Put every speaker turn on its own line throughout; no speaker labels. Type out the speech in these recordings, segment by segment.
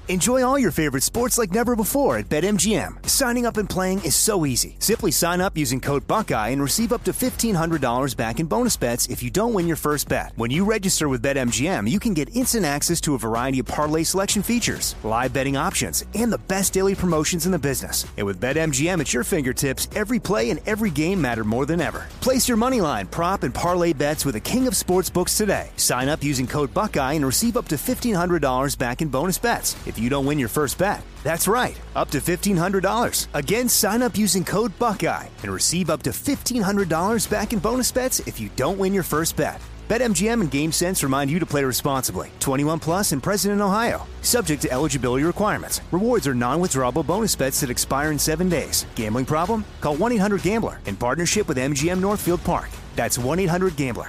Enjoy all your favorite sports like never before at BetMGM. Signing up and playing is so easy. Simply sign up using code Buckeye and receive up to $1,500 back in bonus bets if you don't win your first bet. When you register with BetMGM, you can get instant access to a variety of parlay selection features, live betting options, and the best daily promotions in the business. And with BetMGM at your fingertips, every play and every game matter more than ever. Place your moneyline, prop, and parlay bets with the king of sportsbooks today. Sign up using code Buckeye and receive up to $1,500 back in bonus bets if you don't win your first bet. That's right, up to $1,500. Again, sign up using code Buckeye and receive up to $1,500 back in bonus bets if you don't win your first bet. BetMGM and GameSense remind you to play responsibly. 21 plus and present in Ohio. Subject to eligibility requirements. Rewards are non-withdrawable bonus bets that expire in 7 days. Gambling problem? Call 1-800-GAMBLER in partnership with MGM Northfield Park. That's 1-800-GAMBLER.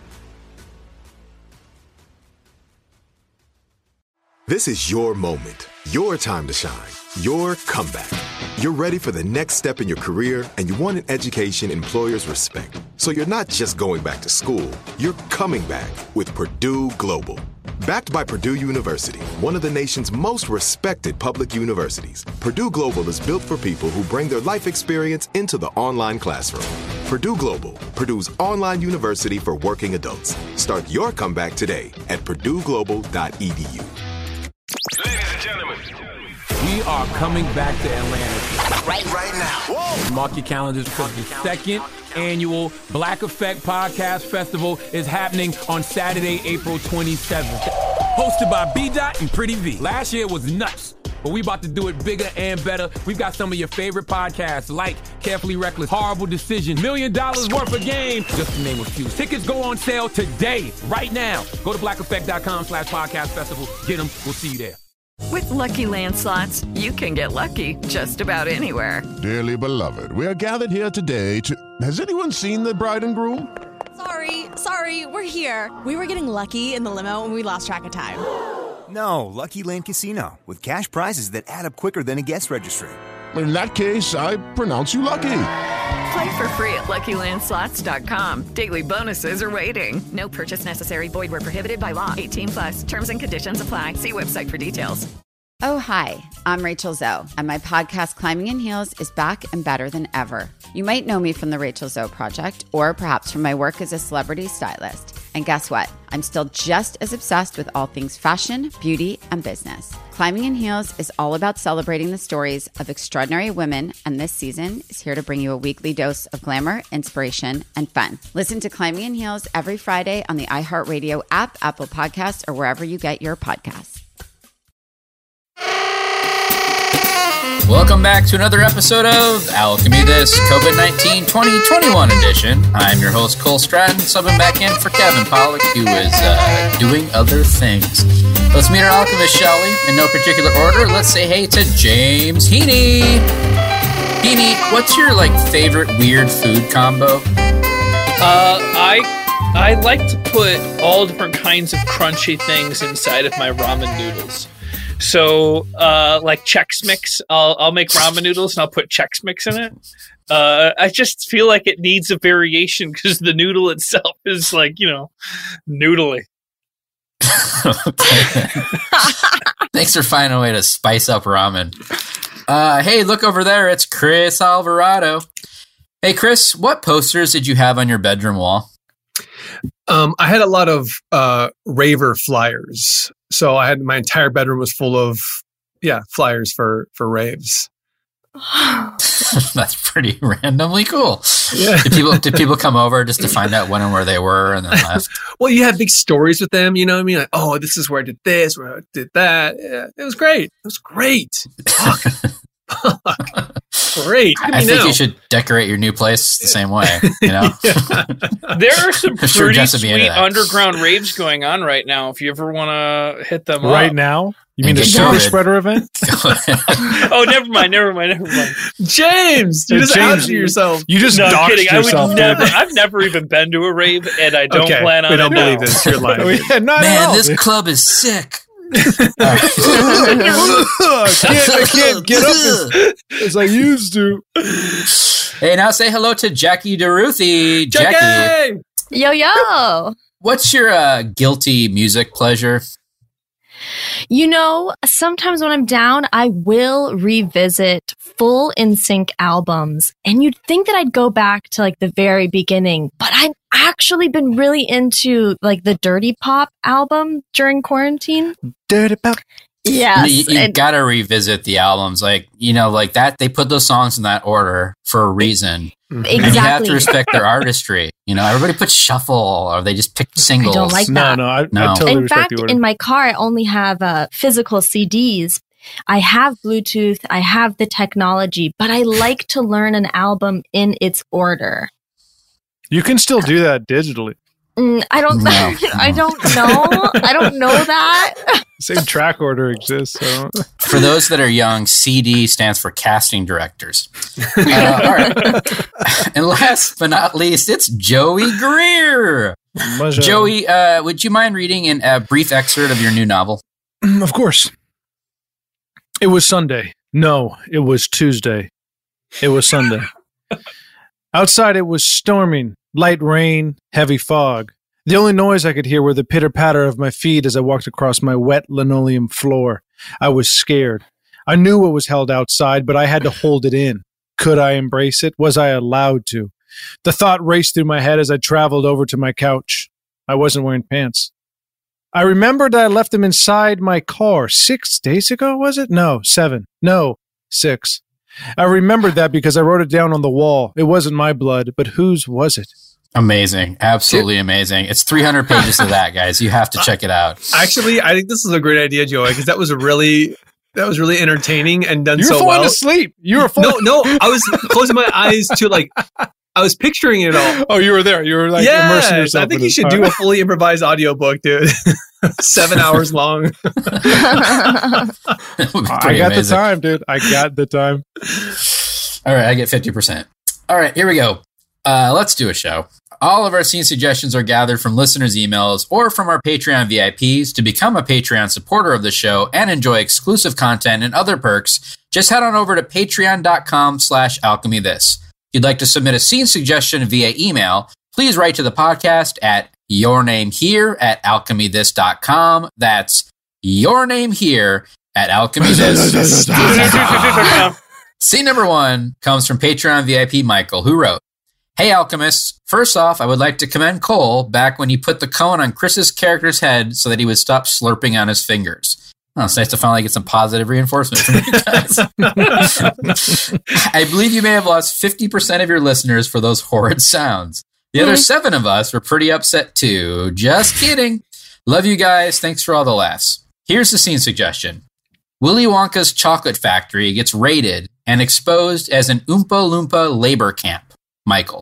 This is your moment, your time to shine, your comeback. You're ready for the next step in your career, and you want an education employers respect. So you're not just going back to school, you're coming back with Purdue Global. Backed by Purdue University, one of the nation's most respected public universities, Purdue Global is built for people who bring their life experience into the online classroom. Purdue Global, Purdue's online university for working adults. Start your comeback today at purdueglobal.edu.
Ladies and gentlemen,
we are coming back to Atlanta
right now. Whoa.
Mark your calendars because the second annual Black Effect Podcast Festival is happening on Saturday, April 27th. Hosted by B-Dot and Pretty V. Last year was nuts, but we about to do it bigger and better. We've got some of your favorite podcasts like Carefully Reckless, Horrible Decision, $1 Million Worth of Game, just to name a few. Tickets go on sale today, right now. Go to blackeffect.com/podcast festival. Get them. We'll see you there.
With Lucky Land Slots, you can get lucky just about anywhere.
Dearly beloved, we are gathered here today to... Has anyone seen the bride and groom?
Sorry, we're here. We were getting lucky in the limo and we lost track of time.
No, Lucky Land Casino, with cash prizes that add up quicker than a guest registry.
In that case, I pronounce you lucky.
Play for free at LuckyLandSlots.com. Daily bonuses are waiting. No purchase necessary. Void where prohibited by law. 18 plus. Terms and conditions apply. See website for details.
Oh, hi. I'm Rachel Zoe, and my podcast, Climbing in Heels, is back and better than ever. You might know me from the Rachel Zoe Project, or perhaps from my work as a celebrity stylist. And guess what? I'm still just as obsessed with all things fashion, beauty, and business. Climbing in Heels is all about celebrating the stories of extraordinary women, and this season is here to bring you a weekly dose of glamour, inspiration, and fun. Listen to Climbing in Heels every Friday on the iHeartRadio app, Apple Podcasts, or wherever you get your podcasts.
Welcome back to another episode of Alchemy This COVID-19 2021 edition. I'm your host, Cole Stratton, subbing back in for Kevin Pollak, who is doing other things. Let's meet our alchemist, shall we? In no particular order, let's say hey to James Heaney. Heaney, what's your favorite weird food combo?
I like to put all different kinds of crunchy things inside of my ramen noodles. So, like Chex Mix, I'll make ramen noodles and I'll put Chex Mix in it. I just feel like it needs a variation because the noodle itself is noodly.
Thanks for finding a way to spice up ramen. Hey, look over there. It's Chris Alvarado. Hey, Chris, what posters did you have on your bedroom wall?
I had a lot of raver flyers. So my entire bedroom was full of flyers for raves.
That's pretty randomly cool.
Yeah.
Did people come over just to find out when and where they were and then left?
Well, you had big stories with them, you know what I mean? Like, oh, this is where I did this, where I did that. Yeah, it was great. Fuck. Great.
I think you should decorate your new place the same way,
Yeah. There are some pretty sweet underground raves going on right now. If you ever want to hit them
right
up.
now. You mean the super spreader event?
Oh, never mind.
James, you just outed yourself.
You just doxed yourself.
I've never even been to a rave, and I don't plan on it.
We don't believe this. You're lying.
Man, this club is sick.
I can't get up as I used to.
Hey, now say hello to Jackie DeRuthie.
Jackie!
Yo.
What's your guilty music pleasure?
You know, sometimes when I'm down, I will revisit full NSYNC albums. And you'd think that I'd go back to like the very beginning, but I've actually been really into like the Dirty Pop album during quarantine.
Dirty Pop.
Yes.
You gotta revisit the albums. Like, you know, like that, they put those songs in that order for a reason.
Exactly.
And you have to respect their artistry. You know, everybody puts shuffle or they just pick singles.
I don't like that.
I totally
in
respect
fact,
the order.
in my car, I only have physical CDs. I have Bluetooth. I have the technology, but I like to learn an album in its order.
You can still do that digitally.
I don't.
No.
I don't know. I don't know that.
Same track order exists. So.
For those that are young, CD stands for casting directors. All right. And last but not least, it's Joey Greer. Joey, would you mind reading a brief excerpt of your new novel?
Of course. It was Sunday. No, it was Tuesday. It was Sunday. Outside, it was storming. Light rain, heavy fog. The only noise I could hear were the pitter-patter of my feet as I walked across my wet linoleum floor. I was scared. I knew what was held outside, but I had to hold it in. Could I embrace it? Was I allowed to? The thought raced through my head as I traveled over to my couch. I wasn't wearing pants. I remembered that I left them inside my car 6 days ago, was it? No, 7. No, 6. I remembered that because I wrote it down on the wall. It wasn't my blood, but whose was it?
Amazing. Absolutely amazing. It's 300 pages of that, guys. You have to check it out.
Actually, I think this is a great idea, Joey, because that was really entertaining and done
you
so well.
You were falling asleep. You were falling.
No, I was closing my eyes to I was picturing it all.
Oh, you were there. You were like immersing yourself.
I think you should do a fully improvised audiobook, dude. 7 hours long.
I got the time, dude. I got the time.
All right, I get 50%. All right, here we go. Let's do a show. All of our scene suggestions are gathered from listeners' emails or from our Patreon VIPs. To become a Patreon supporter of the show and enjoy exclusive content and other perks, just head on over to patreon.com/alchemythis. If you'd like to submit a scene suggestion via email, please write to the podcast at yournamehere@alchemythis.com. That's yournamehere@alchemythis.com. Scene number 1 comes from Patreon VIP Michael, who wrote, "Hey Alchemists, first off, I would like to commend Cole back when he put the cone on Chris's character's head so that he would stop slurping on his fingers. Oh, it's nice to finally get some positive reinforcement from you guys. I believe you may have lost 50% of your listeners for those horrid sounds. The other 7 of us were pretty upset too. Just kidding. Love you guys. Thanks for all the laughs. Here's the scene suggestion. Willy Wonka's chocolate factory gets raided and exposed as an Oompa Loompa labor camp. Michael."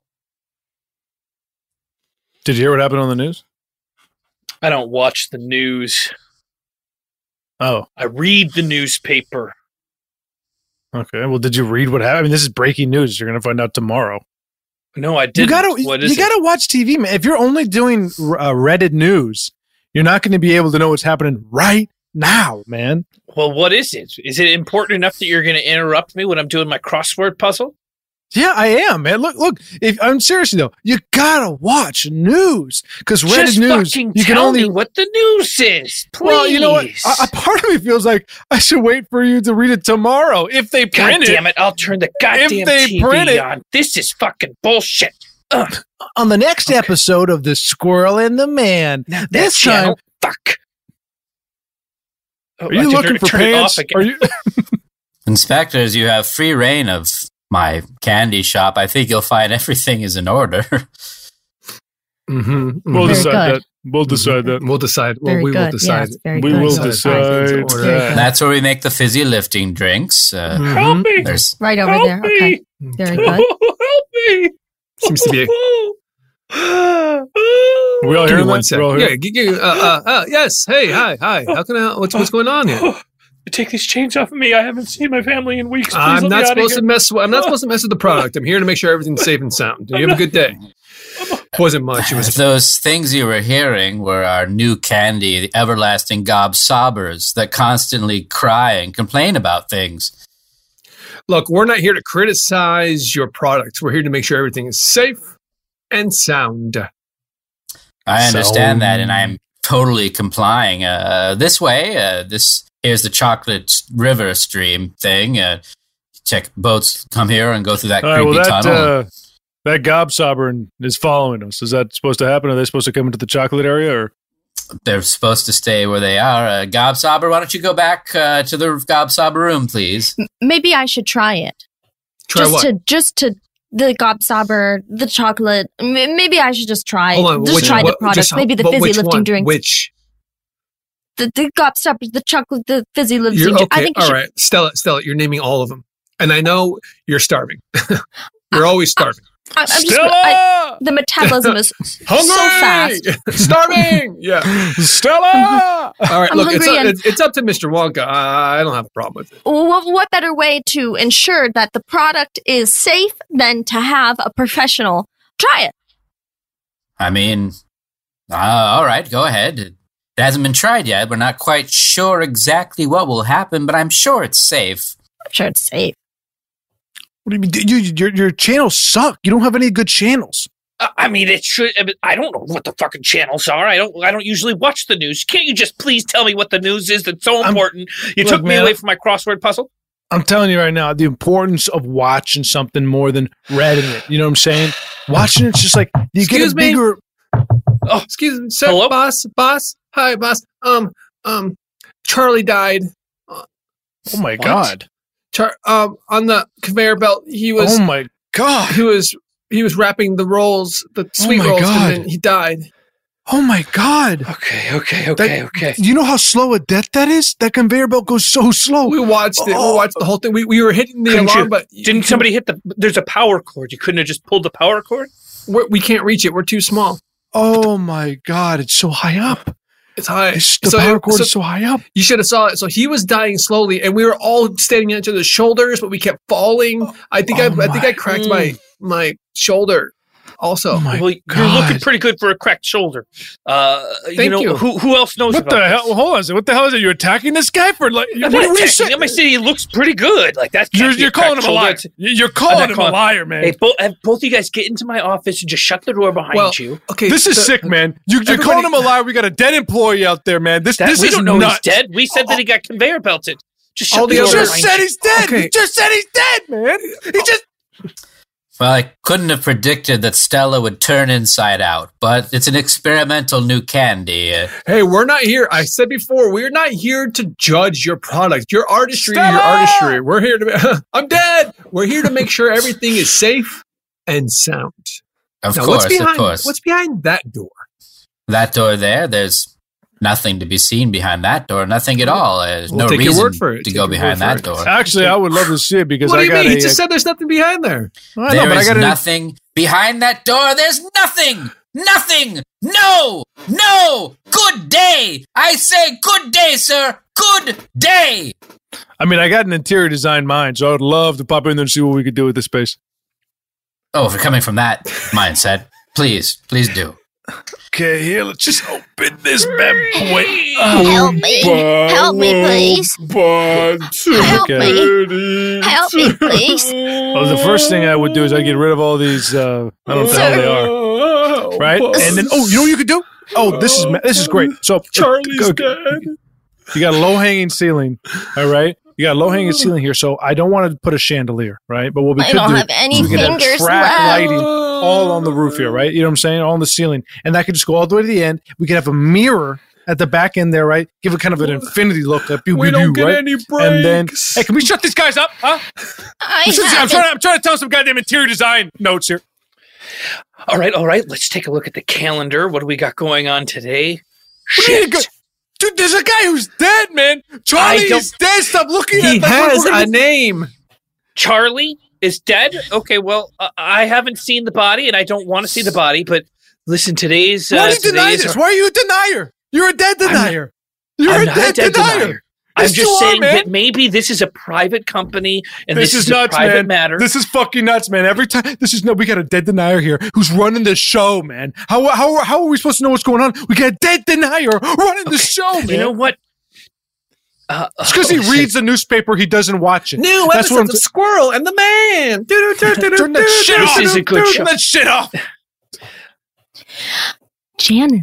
Did you hear what happened on the news?
I don't watch the news.
Oh.
I read the newspaper.
Okay. Well, did you read what happened? I mean, this is breaking news. You're going to find out tomorrow.
No, I didn't.
You gotta watch TV, man. If you're only doing Reddit news, you're not going to be able to know what's happening right now, man.
Well, what is it? Is it important enough that you're going to interrupt me when I'm doing my crossword puzzle?
Yeah, I am, man. Look. If I'm seriously though, you gotta watch news because Reddit news. You can only
me what the news is, please.
Well, you know what? A part of me feels like I should wait for you to read it tomorrow if they print it.
God damn it! I'll turn the goddamn TV on. This is fucking bullshit. Ugh.
On the next episode of The Squirrel and the Man, this time,
fuck.
Are you looking for pants? Are you?
Inspectors, you have free reign of my candy shop. I think you'll find everything is in order.
Mm-hmm. We'll decide that. We'll decide that.
We'll decide. Well,
we
will decide.
Yes,
we will decide.
That's where we make the fizzy lifting drinks.
Help me!
There's
right over
Help
there.
Me.
Okay. Very good.
Help me!
Seems to be.
We all hear one second.
Yeah. Yes. Hey. Hi. How can I? What's going on here?
Take these chains off of me. I haven't seen my family in weeks. Please
I'm not supposed to mess with the product. I'm here to make sure everything's safe and sound. You have a good day. Wasn't much. It was
those things you were hearing were our new candy, the everlasting gob sobbers that constantly cry and complain about things.
Look, we're not here to criticize your products. We're here to make sure everything is safe and sound.
I understand that, and I'm totally complying. This way, here's the chocolate river stream thing. Check boats come here and go through that creepy tunnel.
That gobstopper is following us. Is that supposed to happen? Are they supposed to come into the chocolate area, or
they're supposed to stay where they are? Gobstopper, why don't you go back to the gobstopper room, please?
Maybe I should try it.
Try what?
Just to the gobstopper, the chocolate. Maybe I should just try.
Hold on,
try the product. Maybe the fizzy lifting drink.
Which?
The gobstopper, the chocolate, the fizzy lifting drink.
Okay,
I think.
All right, Stella, you're naming all of them, and I know you're starving. You're always starving.
The metabolism is so fast.
Starving! Yeah.
Stella!
All right,
I'm
look,
hungry
it's up to Mr. Wonka. I don't have a problem with it.
What better way to ensure that the product is safe than to have a professional try it?
I mean, all right, go ahead. It hasn't been tried yet. We're not quite sure exactly what will happen, but I'm sure it's safe.
I'm sure it's safe.
What do you mean? Your channels suck. You don't have any good channels.
I mean, it should. I don't know what the fucking channels are. I don't usually watch the news. Can't you just please tell me what the news is that's so important? You took me away from my crossword puzzle.
I'm telling you right now, the importance of watching something more than reading it. You know what I'm saying? Watching it's just like you get a bigger.
Oh, excuse me, sir.
Hello?
Boss. Hi, boss. Charlie died.
Oh my God.
On the conveyor belt, he was.
Oh my God!
He was wrapping the rolls, the sweet rolls, and then he died.
Oh my God!
Okay.
You know how slow a death that is? That conveyor belt goes so slow.
We watched it. We watched the whole thing. We were hitting the alarm, but
didn't somebody hit the? There's a power cord. You couldn't have just pulled the power cord.
We can't reach it. We're too small.
Oh my God! It's so high up.
It's high.
The power cord is so high up.
You should have saw it. So he was dying slowly, and we were all standing on each other's shoulders, but we kept falling. I think I cracked my shoulder. Also,
well, you're looking pretty good for a cracked shoulder.
Thank you.
Who else knows?
What the hell? Hold on. What the hell is it? You're attacking this guy for like?
I'm not attacking him. I said he looks pretty good. Like that's
you're calling him a liar. You're calling him a liar, man.
Hey, both of you guys get into my office and just shut the door behind you.
Okay,
this is sick, man. You're calling him a liar. We got a dead employee out there, man. This
we
is
don't know
nuts.
he's dead. We said that he got conveyor belted. Just shut the
You
door
just
behind
said
you.
he's dead.
Okay.
You just said he's dead, man. He just.
Well, I couldn't have predicted that Stella would turn inside out, but it's an experimental new candy.
Hey, we're not here. I said before, we're not here to judge your product. Your artistry is your artistry. We're here to... I'm dead! We're here to make sure everything is safe and sound.
Of
now,
course.
What's behind that door?
That door there, there's nothing to be seen behind that door. Nothing at all. There's no reason to go behind that door.
Actually, I would love to see it because
what do you mean? He just said there's nothing behind there.
There is nothing behind that door. There's nothing. Nothing. No. Good day. I say good day, sir. Good day.
I mean, I got an interior design mind, so I would love to pop in there and see what we could do with this space.
Oh, if you're coming from that mindset, please do.
Okay, here, let's just open this bad boy.
Help me, please. Help me, please.
Well, the first thing I would do is I'd get rid of all these, I don't know what the hell they are. Right? And then, you know what you could do? Oh, this is great. So
Charlie's dead.
You got a low-hanging ceiling, all right? You got a low-hanging ceiling here, so I don't want to put a chandelier, right? But what we could do
have any
is we could have
fingers
track
left.
lighting all on the roof here, right? You know what I'm saying? All on the ceiling. And that could just go all the way to the end. We could have a mirror at the back end there, right? Give it kind of an infinity look.
We don't get
right?
any breaks.
And then, hey, can we shut these guys up, huh? I'm trying to tell some goddamn interior design notes here.
All right. Let's take a look at the calendar. What do we got going on today?
Dude, there's a guy who's dead, man. Charlie is dead. Stop looking at him.
He has a name.
Charlie is dead? Okay, well, I haven't seen the body, and I don't want to see the body, but listen, today's...
Why do you deny this? Why are you a denier? You're a dead denier. You're a dead denier.
I'm just saying that maybe this is a private company, and this is nuts, a private matter.
This is fucking nuts, man. Every time, we got a dead denier here who's running the show, man. How are we supposed to know what's going on? We got a dead denier running the show, man.
You know what?
It's because he reads the newspaper, he doesn't watch it.
New episodes of Squirrel and the Man.
Turn that shit off.
This is a good show.
Turn that shit off.
Janice,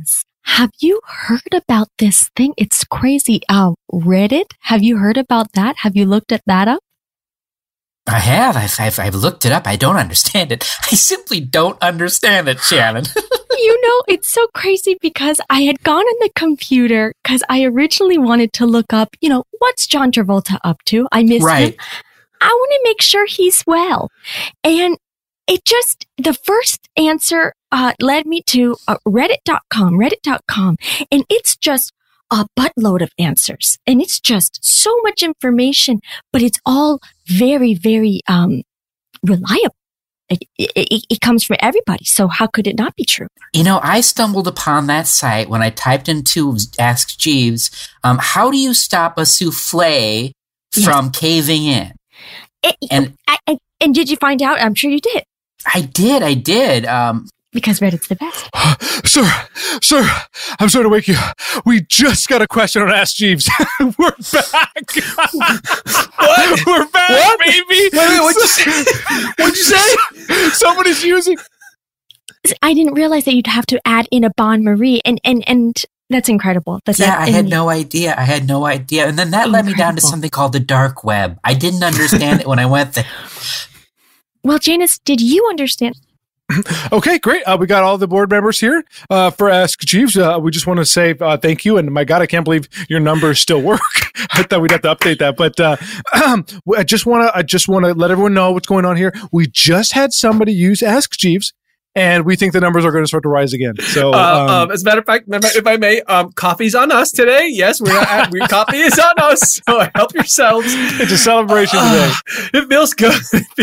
have you heard about this thing? It's crazy. Reddit? Have you heard about that? Have you looked at that up?
I have. I've looked it up. I don't understand it. I simply don't understand it, Shannon.
It's so crazy because I had gone on the computer because I originally wanted to look up, what's John Travolta up to? I missed him. I want to make sure he's well. And the first answer led me to reddit.com, and it's just a buttload of answers. And it's just so much information, but it's all very, very reliable. It comes from everybody, so how could it not be true?
I stumbled upon that site when I typed into Ask Jeeves, how do you stop a souffle from caving in?
And did you find out? I'm sure you did.
I did.
Because Reddit's the best.
Sir, I'm sorry to wake you. We just got a question on Ask Jeeves. We're back.
What?
We're back,
what?
baby.
Wait, what'd you say? What'd you say?
Somebody's using.
I didn't realize that you'd have to add in a Bon Marie, and that's incredible.
I had no idea. And then that led me down to something called the dark web. I didn't understand it when I went there.
Well, Janice, did you understand?
Okay, great. We got all the board members here for Ask Jeeves. We just want to say thank you. And my God, I can't believe your numbers still work. I thought we'd have to update that. But I just want to let everyone know what's going on here. We just had somebody use Ask Jeeves, and we think the numbers are going to start to rise again. So,
as a matter of fact, if I may, coffee's on us today. Yes, coffee is on us. So help yourselves.
It's a celebration today.
It feels good.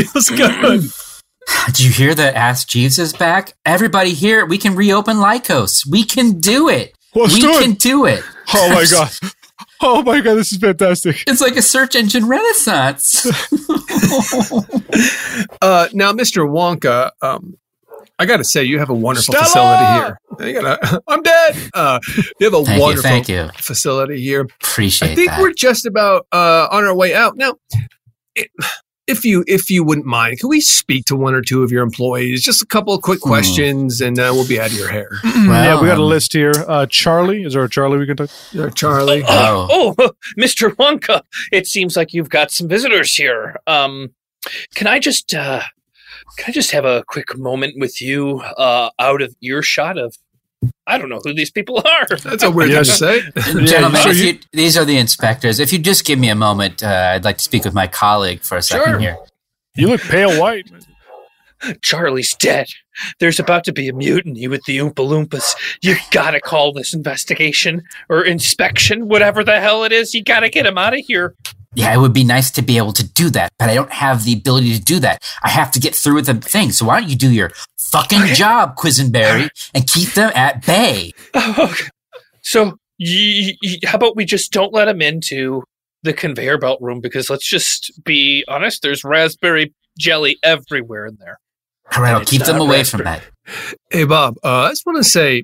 Did you hear that Ask Jeeves is back? Everybody here, we can reopen Lycos. We can do it. We can do it.
Oh my God. Oh my God, this is fantastic.
It's like a search engine renaissance.
Now, Mr. Wonka, I got to say, you have a wonderful facility here. I'm dead. You have a wonderful facility here.
Appreciate that.
I think we're just about on our way out. Now, if you wouldn't mind, can we speak to one or two of your employees? Just a couple of quick questions, and we'll be out of your hair.
Well, we got a list here. Charlie, is there a Charlie we can talk?
Charlie.
Mr. Wonka, it seems like you've got some visitors here. Can I just have a quick moment with you out of earshot of? I don't know who these people are.
That's a weird thing to say.
Gentlemen, these are the inspectors. If you just give me a moment, I'd like to speak with my colleague for a second here.
You look pale white.
Charlie's dead. There's about to be a mutiny with the Oompa Loompas. You gotta call this investigation or inspection, whatever the hell it is. You gotta get him out of here.
Yeah, it would be nice to be able to do that, but I don't have the ability to do that. I have to get through with the thing. So why don't you do your fucking job, Quisenberry, and keep them at bay?
Okay. So how about we just don't let him into the conveyor belt room? Because let's just be honest, there's raspberry jelly everywhere in there.
All right, I'll keep them away from that.
Hey, Bob, I just want to say...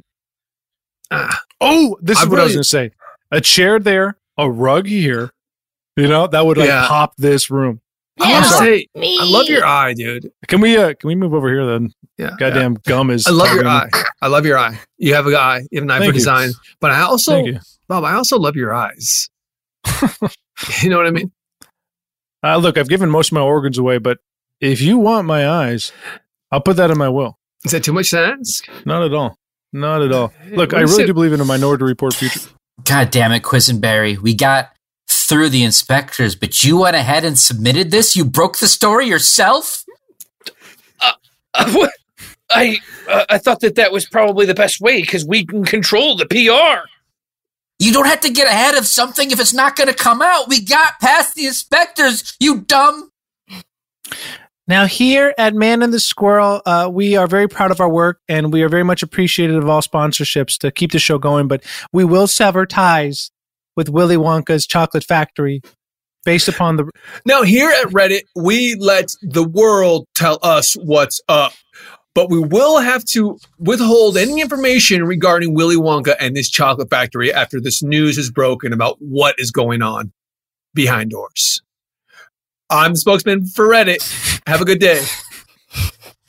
this is what I was going to say. A chair there, a rug here. That would pop this room.
I want to say, I love your eye, dude.
Can we move over here then?
Yeah.
Goddamn gum is.
I love your eye. I love your eye. You have an eye. You have an eye for design. But I also, Bob, I also love your eyes. You know what I mean?
Look, I've given most of my organs away, but if you want my eyes, I'll put that in my will.
Is that too much to ask?
Not at all. Not at all. Look, I really do believe in a Minority Report future.
God damn it, Quisenberry. We got through the inspectors, but you went ahead and submitted this? You broke the story yourself?
What? I thought that was probably the best way because we can control the PR.
You don't have to get ahead of something if it's not going to come out. We got past the inspectors, you dumb.
Now here at Man and the Squirrel, we are very proud of our work and we are very much appreciative of all sponsorships to keep the show going, but we will sever ties with Willy Wonka's Chocolate Factory based upon the...
Now, here at Reddit, we let the world tell us what's up, but we will have to withhold any information regarding Willy Wonka and this chocolate factory after this news is broken about what is going on behind doors. I'm the spokesman for Reddit. Have a good day.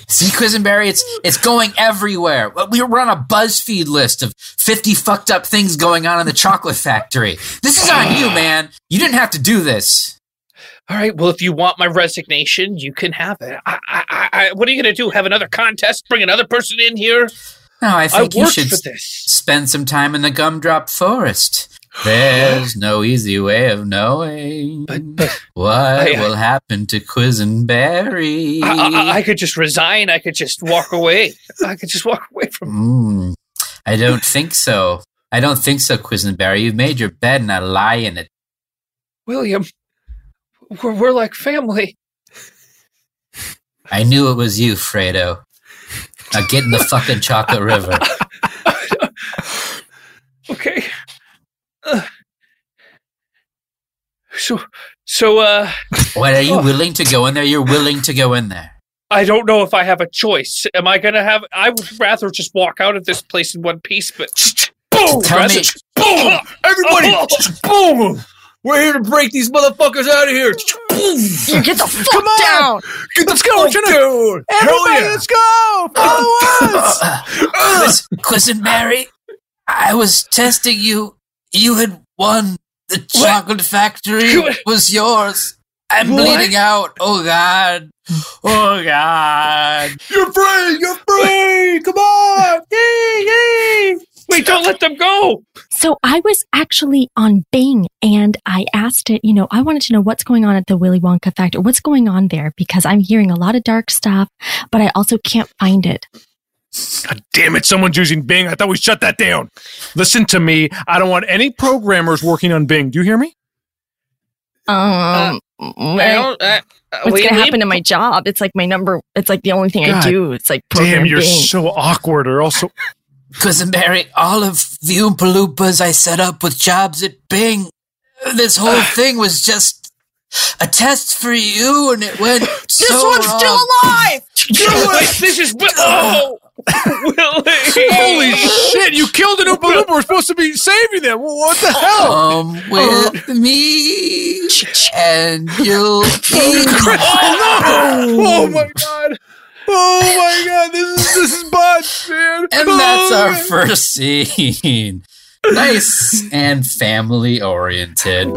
See, Quisenberry, it's going everywhere. We're on a BuzzFeed list of 50 fucked up things going on in the chocolate factory. This is on you, man. You didn't have to do this.
All right, well, if you want my resignation, you can have it. What are you going to do? Have another contest? Bring another person in here?
No, I think you should
for this.
spend some time in the Gumdrop Forest. There's no easy way of knowing what will happen to Quisenberry.
I could just resign. I could just walk away. I could just walk away from
I don't think so. I don't think so, Quisenberry. You've made your bed and I lie in it.
William, we're like family.
I knew it was you, Fredo. Now get in the fucking chocolate river.
Okay. So,
what, are you willing to go in there? You're willing to go in there.
I don't know if I have a choice. Am I going to have... I would rather just walk out of this place in one piece, but...
Boom! Boom! Everybody! Boom! We're here to break these motherfuckers out of here! Boom!
You get the fuck down!
Let's go! Down.
Everybody, let's go! Follow us!
Quisenberry, I was testing you. You had won. The chocolate factory was yours. I'm bleeding out. Oh, God. Oh, God.
You're free! You're free! Come on! Yay! Yay!
Wait, don't let them go!
So I was actually on Bing and I asked it, I wanted to know what's going on at the Willy Wonka factory. What's going on there? Because I'm hearing a lot of dark stuff, but I also can't find it.
God damn it, someone's using Bing. I thought we shut that down. Listen to me. I don't want any programmers working on Bing. Do you hear me?
What's going to happen to my job? It's like it's like the only thing I do. It's like program
damn, you're
Bing.
so awkward. Or also...
Quisenberry, all of the Oompa Loompas I set up with jobs at Bing, this whole thing was just a test for you, and it went
This one's
wrong.
still alive!
This is... Oh! Willie!
Holy shit, you killed an Oompa Loompa. We're supposed to be saving them. What the hell?
With me, and you'll be...
Oh my God. Oh my God, this is Butch, man.
And that's our first scene. Nice and family oriented.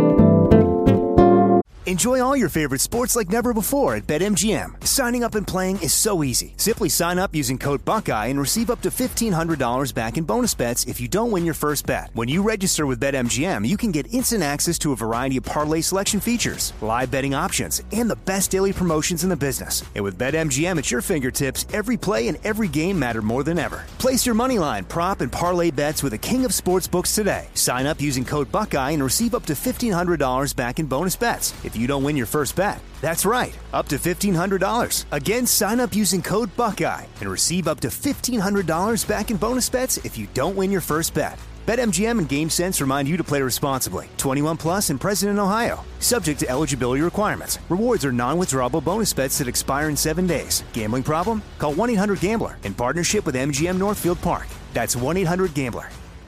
Enjoy all your favorite sports like never before at BetMGM. Signing up and playing is so easy. Simply sign up using code Buckeye and receive up to $1,500 back in bonus bets if you don't win your first bet. When you register with BetMGM, you can get instant access to a variety of parlay selection features, live betting options, and the best daily promotions in the business. And with BetMGM at your fingertips, every play and every game matter more than ever. Place your moneyline, prop, and parlay bets with the king of sportsbooks today. Sign up using code Buckeye and receive up to $1,500 back in bonus bets if you don't win your first bet. That's right, up to $1,500. Again, sign up using code Buckeye and receive up to $1,500 back in bonus bets if you don't win your first bet. BetMGM and GameSense remind you to play responsibly. 21 plus and present in Ohio. Subject to eligibility requirements. Rewards are non-withdrawable bonus bets that expire in 7 days. Gambling problem? Call 1-800-GAMBLER in partnership with MGM Northfield Park. That's 1-800-GAMBLER.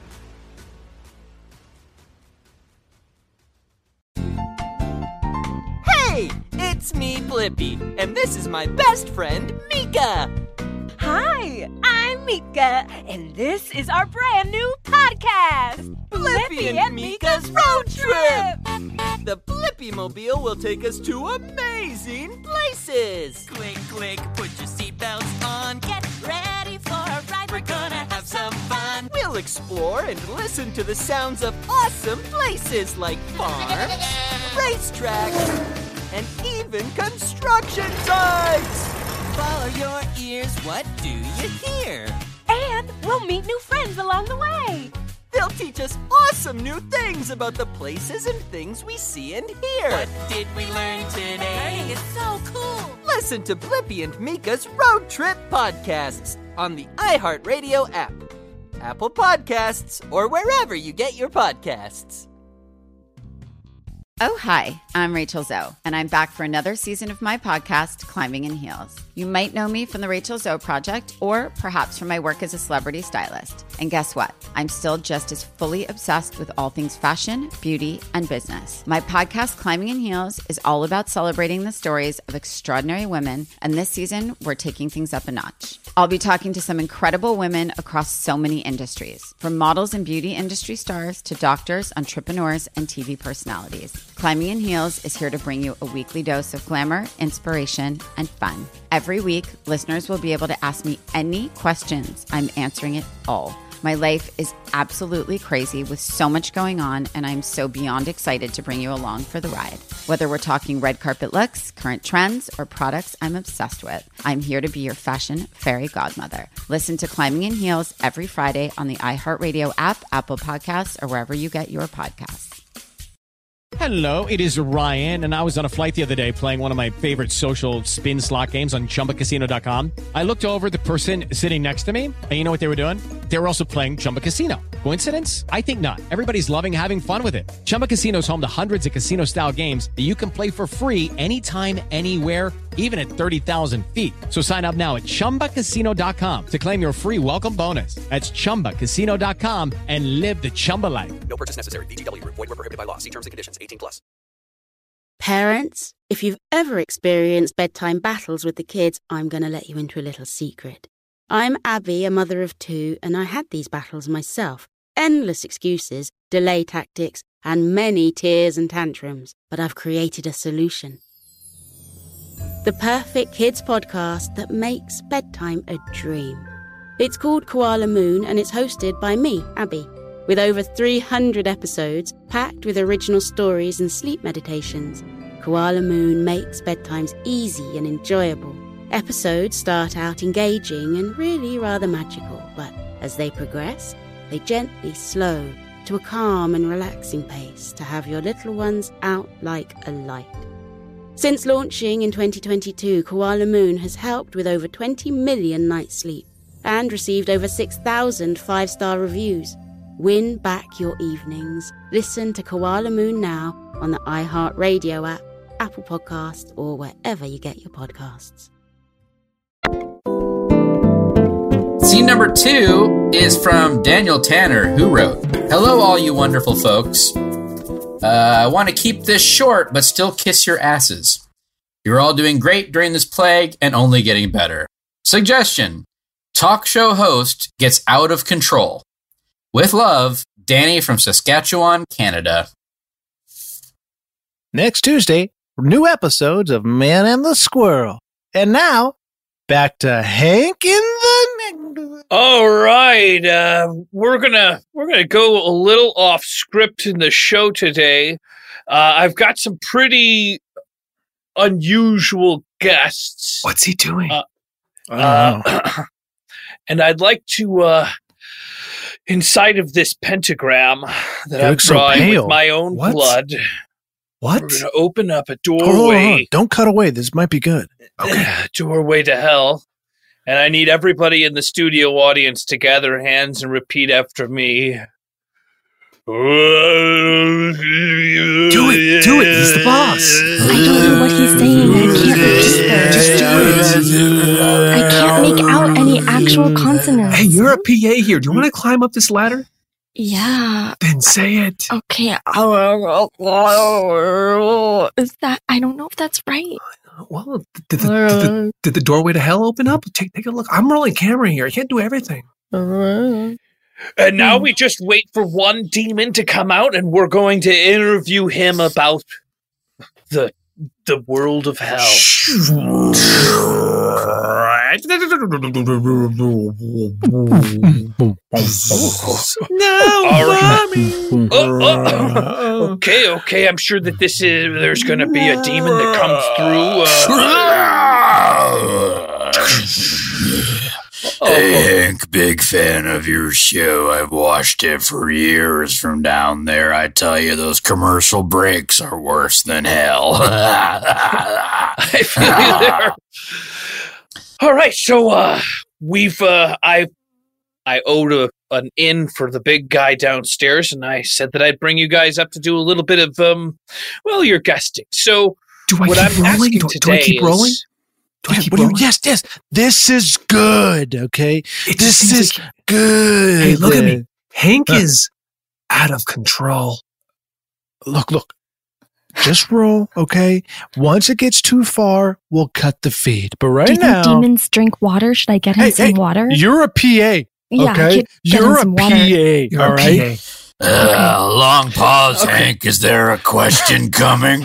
Hey, it's me, Blippi, and this is my best friend, Mika.
Hi, I'm Mika, and this is our brand new podcast,
Blippi and Mika's Road Trip. The Blippi-mobile will take us to amazing places.
Click, click, put your seatbelts on. Get ready for a ride. We're gonna have some fun.
We'll explore and listen to the sounds of awesome places like farms, racetracks, and even construction sites.
Follow your ears, what do you hear?
And we'll meet new friends along the way.
They'll teach us awesome new things about the places and things we see and hear.
What did we learn today? It's so cool.
Listen to Blippi and Mika's Road Trip podcasts on the iHeartRadio app, Apple Podcasts, or wherever you get your podcasts.
Oh, hi, I'm Rachel Zoe, and I'm back for another season of my podcast, Climbing in Heels. You might know me from the Rachel Zoe Project, or perhaps from my work as a celebrity stylist. And guess what? I'm still just as fully obsessed with all things fashion, beauty, and business. My podcast, Climbing in Heels, is all about celebrating the stories of extraordinary women, and this season, we're taking things up a notch. I'll be talking to some incredible women across so many industries, from models and beauty industry stars to doctors, entrepreneurs, and TV personalities. Climbing in Heels is here to bring you a weekly dose of glamour, inspiration, and fun. Every week, listeners will be able to ask me any questions. I'm answering it all. My life is absolutely crazy with so much going on, and I'm so beyond excited to bring you along for the ride. Whether we're talking red carpet looks, current trends, or products I'm obsessed with, I'm here to be your fashion fairy godmother. Listen to Climbing in Heels every Friday on the iHeartRadio app, Apple Podcasts, or wherever you get your podcasts.
Hello, it is Ryan, and I was on a flight the other day playing one of my favorite social spin slot games on ChumbaCasino.com. I looked over at the person sitting next to me, and you know what they were doing? They were also playing Chumba Casino. Coincidence? I think not. Everybody's loving having fun with it. Chumba Casino is home to hundreds of casino-style games that you can play for free anytime, anywhere, even at 30,000 feet. So sign up now at ChumbaCasino.com to claim your free welcome bonus. That's ChumbaCasino.com and live the Chumba life.
No purchase necessary. VGW. Void where prohibited by law. See terms and conditions. 18+.
Parents, if you've ever experienced bedtime battles with the kids, I'm going to let you into a little secret. I'm Abby, a mother of 2, and I had these battles myself. Endless excuses, delay tactics, and many tears and tantrums. But I've created a solution. The perfect kids podcast that makes bedtime a dream. It's called Koala Moon, and it's hosted by me, Abby. With over 300 episodes, packed with original stories and sleep meditations, Koala Moon makes bedtimes easy and enjoyable. Episodes start out engaging and really rather magical, but as they progress, they gently slow to a calm and relaxing pace to have your little ones out like a light. Since launching in 2022, Koala Moon has helped with over 20 million nights sleep and received over 6,000 5-star reviews. Win back your evenings. Listen to Koala Moon now on the iHeartRadio app, Apple Podcasts, or wherever you get your podcasts.
Scene number 2 is from Daniel Tanner, who wrote, "Hello, all you wonderful folks. I want to keep this short, but still kiss your asses. You're all doing great during this plague and only getting better. Suggestion: talk show host gets out of control. With love, Danny from Saskatchewan, Canada."
Next Tuesday, new episodes of Man and the Squirrel. And now, back to Hank in the...
All right, we're gonna go a little off script in the show today. I've got some pretty unusual guests.
What's he doing?
And I'd like to, inside of this pentagram that I'm drawing with my own blood.
What?
We're going to open up a doorway.
Oh, don't cut away. This might be good.
Okay. Doorway to hell. And I need everybody in the studio audience to gather hands and repeat after me.
Do it. He's the boss.
I don't know what he's saying. I can't
Just do it.
I can't make out any actual consonants.
Hey, you're a PA here. Do you want to climb up this ladder?
Yeah.
Then say it.
Okay. Is that? I don't know if that's right.
Well, did the doorway to hell open up? Take a look. I'm rolling camera here. I can't do everything.
And now we just wait for one demon to come out, and we're going to interview him about the world of hell. Okay. I'm sure that there's going to be a demon that comes through.
Hey, Hank, big fan of your show. I've watched it for years from down there. I tell you, those commercial breaks are worse than hell.
I feel you there. All right, so I've I owed an inn for the big guy downstairs, and I said that I'd bring you guys up to do a little bit of, your guesting. So, what I'm asking today
do I keep rolling?
Yes. This is good, okay? This is good.
Hey, look at me. Hank is out of control.
Look. Just roll, okay? Once it gets too far, we'll cut the feed. But right
now... Do you
now...
think demons drink water? Should I get him some water?
You're a PA, okay?
You're a
PA, all right?
Long pause, Hank. Is there a question coming?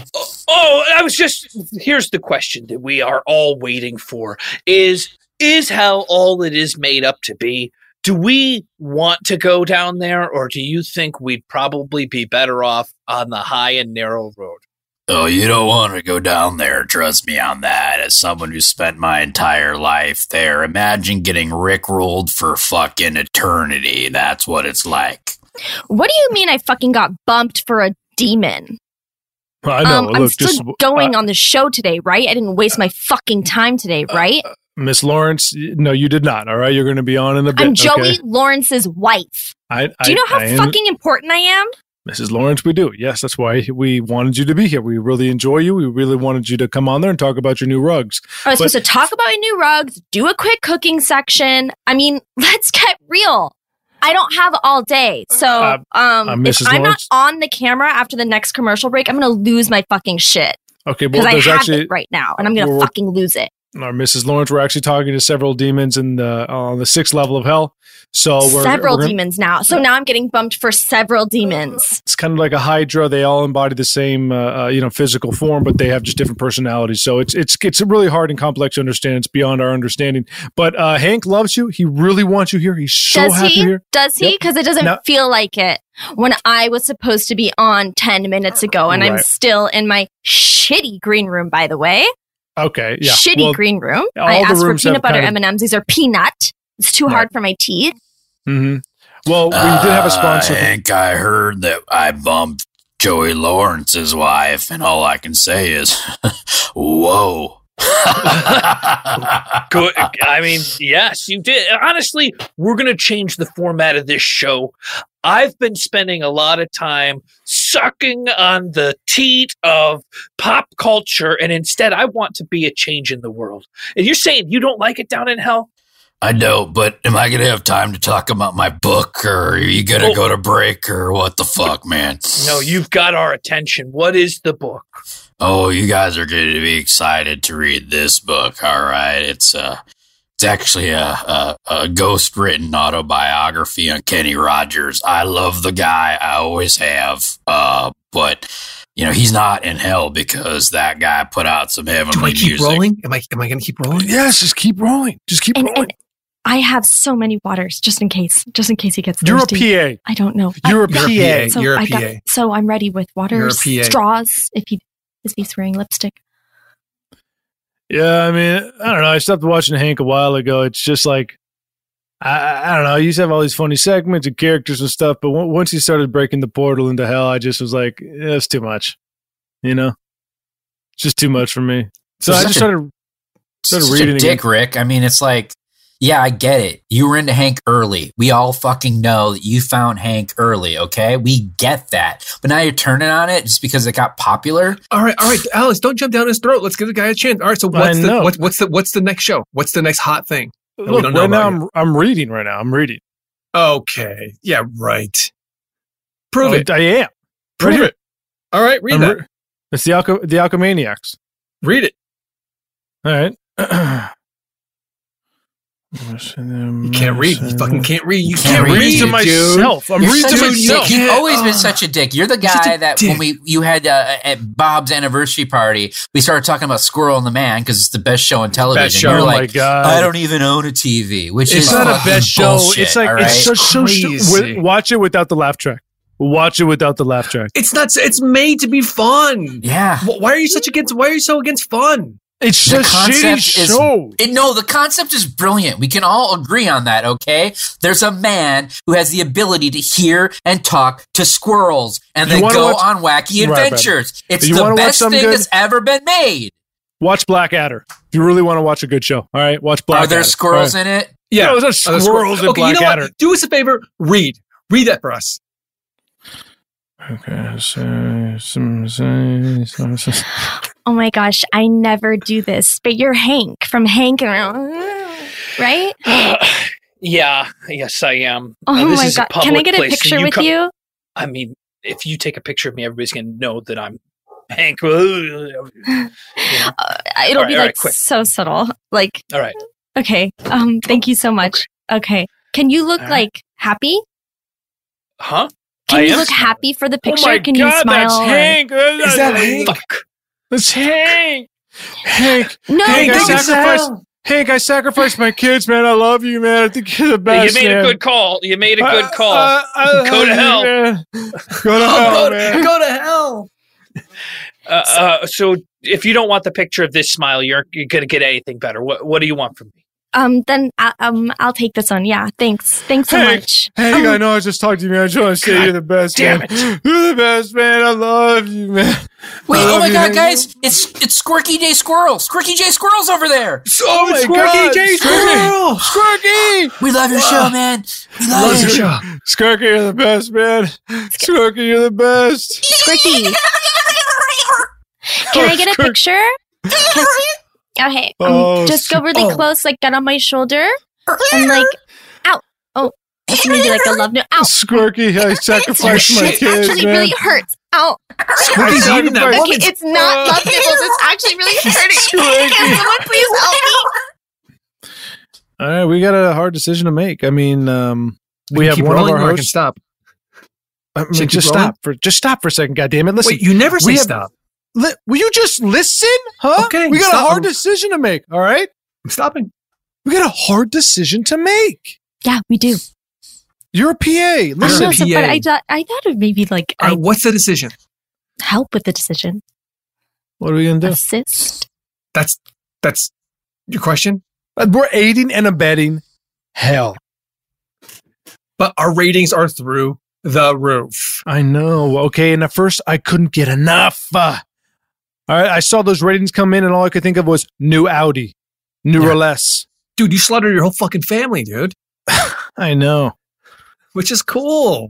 Here's the question that we are all waiting for. Is hell all it is made up to be? Do we want to go down there, or do you think we'd probably be better off on the high and narrow road?
Oh, you don't want to go down there. Trust me on that. As someone who spent my entire life there, imagine getting rickrolled for fucking eternity. That's what it's like.
What do you mean I fucking got bumped for a demon?
I know.
I'm still going on the show today, right? I didn't waste my fucking time today, right?
Miss Lawrence, no, you did not. All right, you're going to be on in a bit.
I'm Joey Lawrence's wife. Do you know how fucking important I am?
Mrs. Lawrence, we do. Yes, that's why we wanted you to be here. We really enjoy you. We really wanted you to come on there and talk about your new rugs.
I was supposed to talk about my new rugs, do a quick cooking section. I mean, let's get real. I don't have all day. So if I'm not on the camera after the next commercial break, I'm going to lose my fucking shit.
Okay, well,
because I have it right now, and I'm going to fucking lose it.
Our Mrs. Lawrence, we're actually talking to several demons on the 6th level of hell. So
we're demons now. So now I'm getting bumped for several demons.
It's kind of like a Hydra. They all embody the same, physical form, but they have just different personalities. So it's really hard and complex to understand. It's beyond our understanding. But Hank loves you. He really wants you here. He's so happy here.
Does he? Because it doesn't feel like it when I was supposed to be on 10 minutes ago, and I'm still in my shitty green room, by the way.
Okay, yeah.
Shitty green room. I asked for peanut butter M&Ms. These are peanut. It's too hard for my teeth.
Mm-hmm. Well, we did have a sponsor.
Hank, I heard that I bumped Joey Lawrence's wife, and all I can say is, whoa.
Good. I mean, yes, you did. Honestly, we're going to change the format of this show. I've been spending a lot of time sucking on the teat of pop culture, and instead I want to be a change in the world. And you're saying you don't like it down in hell?
I don't, but am I going to have time to talk about my book, or are you going to go to break, or what the fuck, man?
No, you've got our attention. What is the book?
Oh, you guys are going to be excited to read this book, all right? It's actually a ghost-written autobiography on Kenny Rogers. I love the guy. I always have. But, he's not in hell because that guy put out some heavenly music.
Do I keep rolling? Am I going to keep rolling?
Yes, just keep rolling. Just keep rolling.
And I have so many waters just in case he gets
You're
thirsty.
a PA.
I don't know.
You're a PA.
So
You're a PA.
So I'm ready with waters, straws, if he's wearing lipstick.
Yeah, I mean, I don't know. I stopped watching Hank a while ago. It's just like, I don't know. He used to have all these funny segments and characters and stuff, but once he started breaking the portal into hell, I just was like, that's too much. It's just too much for me. So I just started reading
a dick, Rick. I mean, it's like, yeah, I get it. You were into Hank early. We all fucking know that you found Hank early, okay? We get that. But now you're turning on it just because it got popular?
All right, Alex, don't jump down his throat. Let's give the guy a chance. All right, so what's the next show? What's the next hot thing?
Look, right now I'm reading right now. I'm reading.
Okay. Yeah, right. Prove it.
I am.
Prove it. All right, read that.
It's the Alchemaniacs.
Read it.
All right.
You can't read. You fucking can't read. You
can't read to myself. I'm reading to myself.
You've always been such a dick. You're the guy that when you had at Bob's anniversary party, we started talking about Squirrel and the Man because it's the best show on television.
Best show.
You're
my God.
I don't even own a TV, which
it's
is
not a best show.
Bullshit,
it's like it's so crazy. Watch it without the laugh track. Watch it without the laugh track.
It's not. It's made to be fun.
Yeah.
Why are you so against fun?
It's just shitty show.
No, the concept is brilliant. We can all agree on that, okay? There's a man who has the ability to hear and talk to squirrels, and they go on wacky adventures. It's the best thing that's ever been made.
Watch Blackadder. If you really want to watch a good show, all right, watch Blackadder.
Are there squirrels in it?
Yeah,
no, there's squirrels in
okay, you know
Blackadder.
what? Do us a favor. Read that for us.
Okay.
Oh my gosh, I never do this. But you're Hank from Hank, right?
Yeah, yes, I am.
Oh
This
my
is a
God. Can I
public
get a
place, so
picture with
come-
you?
I mean, if you take a picture of me, everybody's going to know that I'm Hank.
It'll be like
quick.
so subtle. Like,
All right.
okay. Thank you so much. Okay. Can you look
All right.
like happy?
Huh?
Can
I
you
am
look
smiling.
happy for the picture?
Oh my
Can
God,
you smile?
that's Hank.
Is that Hank?
That's Hank. Hank.
No,
Hank,
don't
Hank, I sacrificed my kids, man. I love you, man. I think you're the best.
You made
man.
a good call. You made a good call. Go to hell.
Man. Go to hell, man.
Go to hell.
So if you don't want the picture of this smile, you're going to get anything better. What do you want from me?
Then I'll take this one. Yeah, thanks so
Hank,
much.
Hank, I know I just talked to you, man. I just want to say you're the best,
damn
man. You're the best, man. I love you, man.
Wait,
I
oh
love
my
you,
God,
Hank.
guys! It's Squirky J Squirrel. Squirky J Squirrel's over there.
Oh my God, Squirky! Squirky!
We love your show, man. We love
Love
you.
your show.
Squirky, you're the best, man. Squirky, you're the best.
Squirky. Can I get a picture? Okay. Just go really close, like get on my shoulder, and like, ow. Oh, it's maybe like a love note. Ow.
Squirky, I sacrificed my
It
kids,
actually
man.
really hurts. Ow.
Squirky's eating that
Okay,
woman.
it's not love nipples. It's actually really hurting. Can someone please help me?
All right, we got a hard decision to make. I mean, we have
Keep
one of
rolling
our
or I can
hosts.
stop.
I mean,
Should I keep
just stop for a second. God damn it! Listen,
Wait, you never say
we have-
stop.
Will you just listen? Huh?
Okay,
we got
stop.
a hard decision to make. All right,
I'm stopping.
we got a hard decision to make.
Yeah, we do.
You're a PA.
I
Listen,
know, so, but
PA.
I thought it maybe like
All
I
right, what's the decision?
help with the decision.
what are we gonna do?
Assist.
That's your question.
We're aiding and abetting hell.
But our ratings are through the roof.
I know. Okay, and at first I couldn't get enough. All right, I saw those ratings come in, and all I could think of was new Audi, new or less.
Dude, you slaughtered your whole fucking family, dude.
I know.
Which is cool.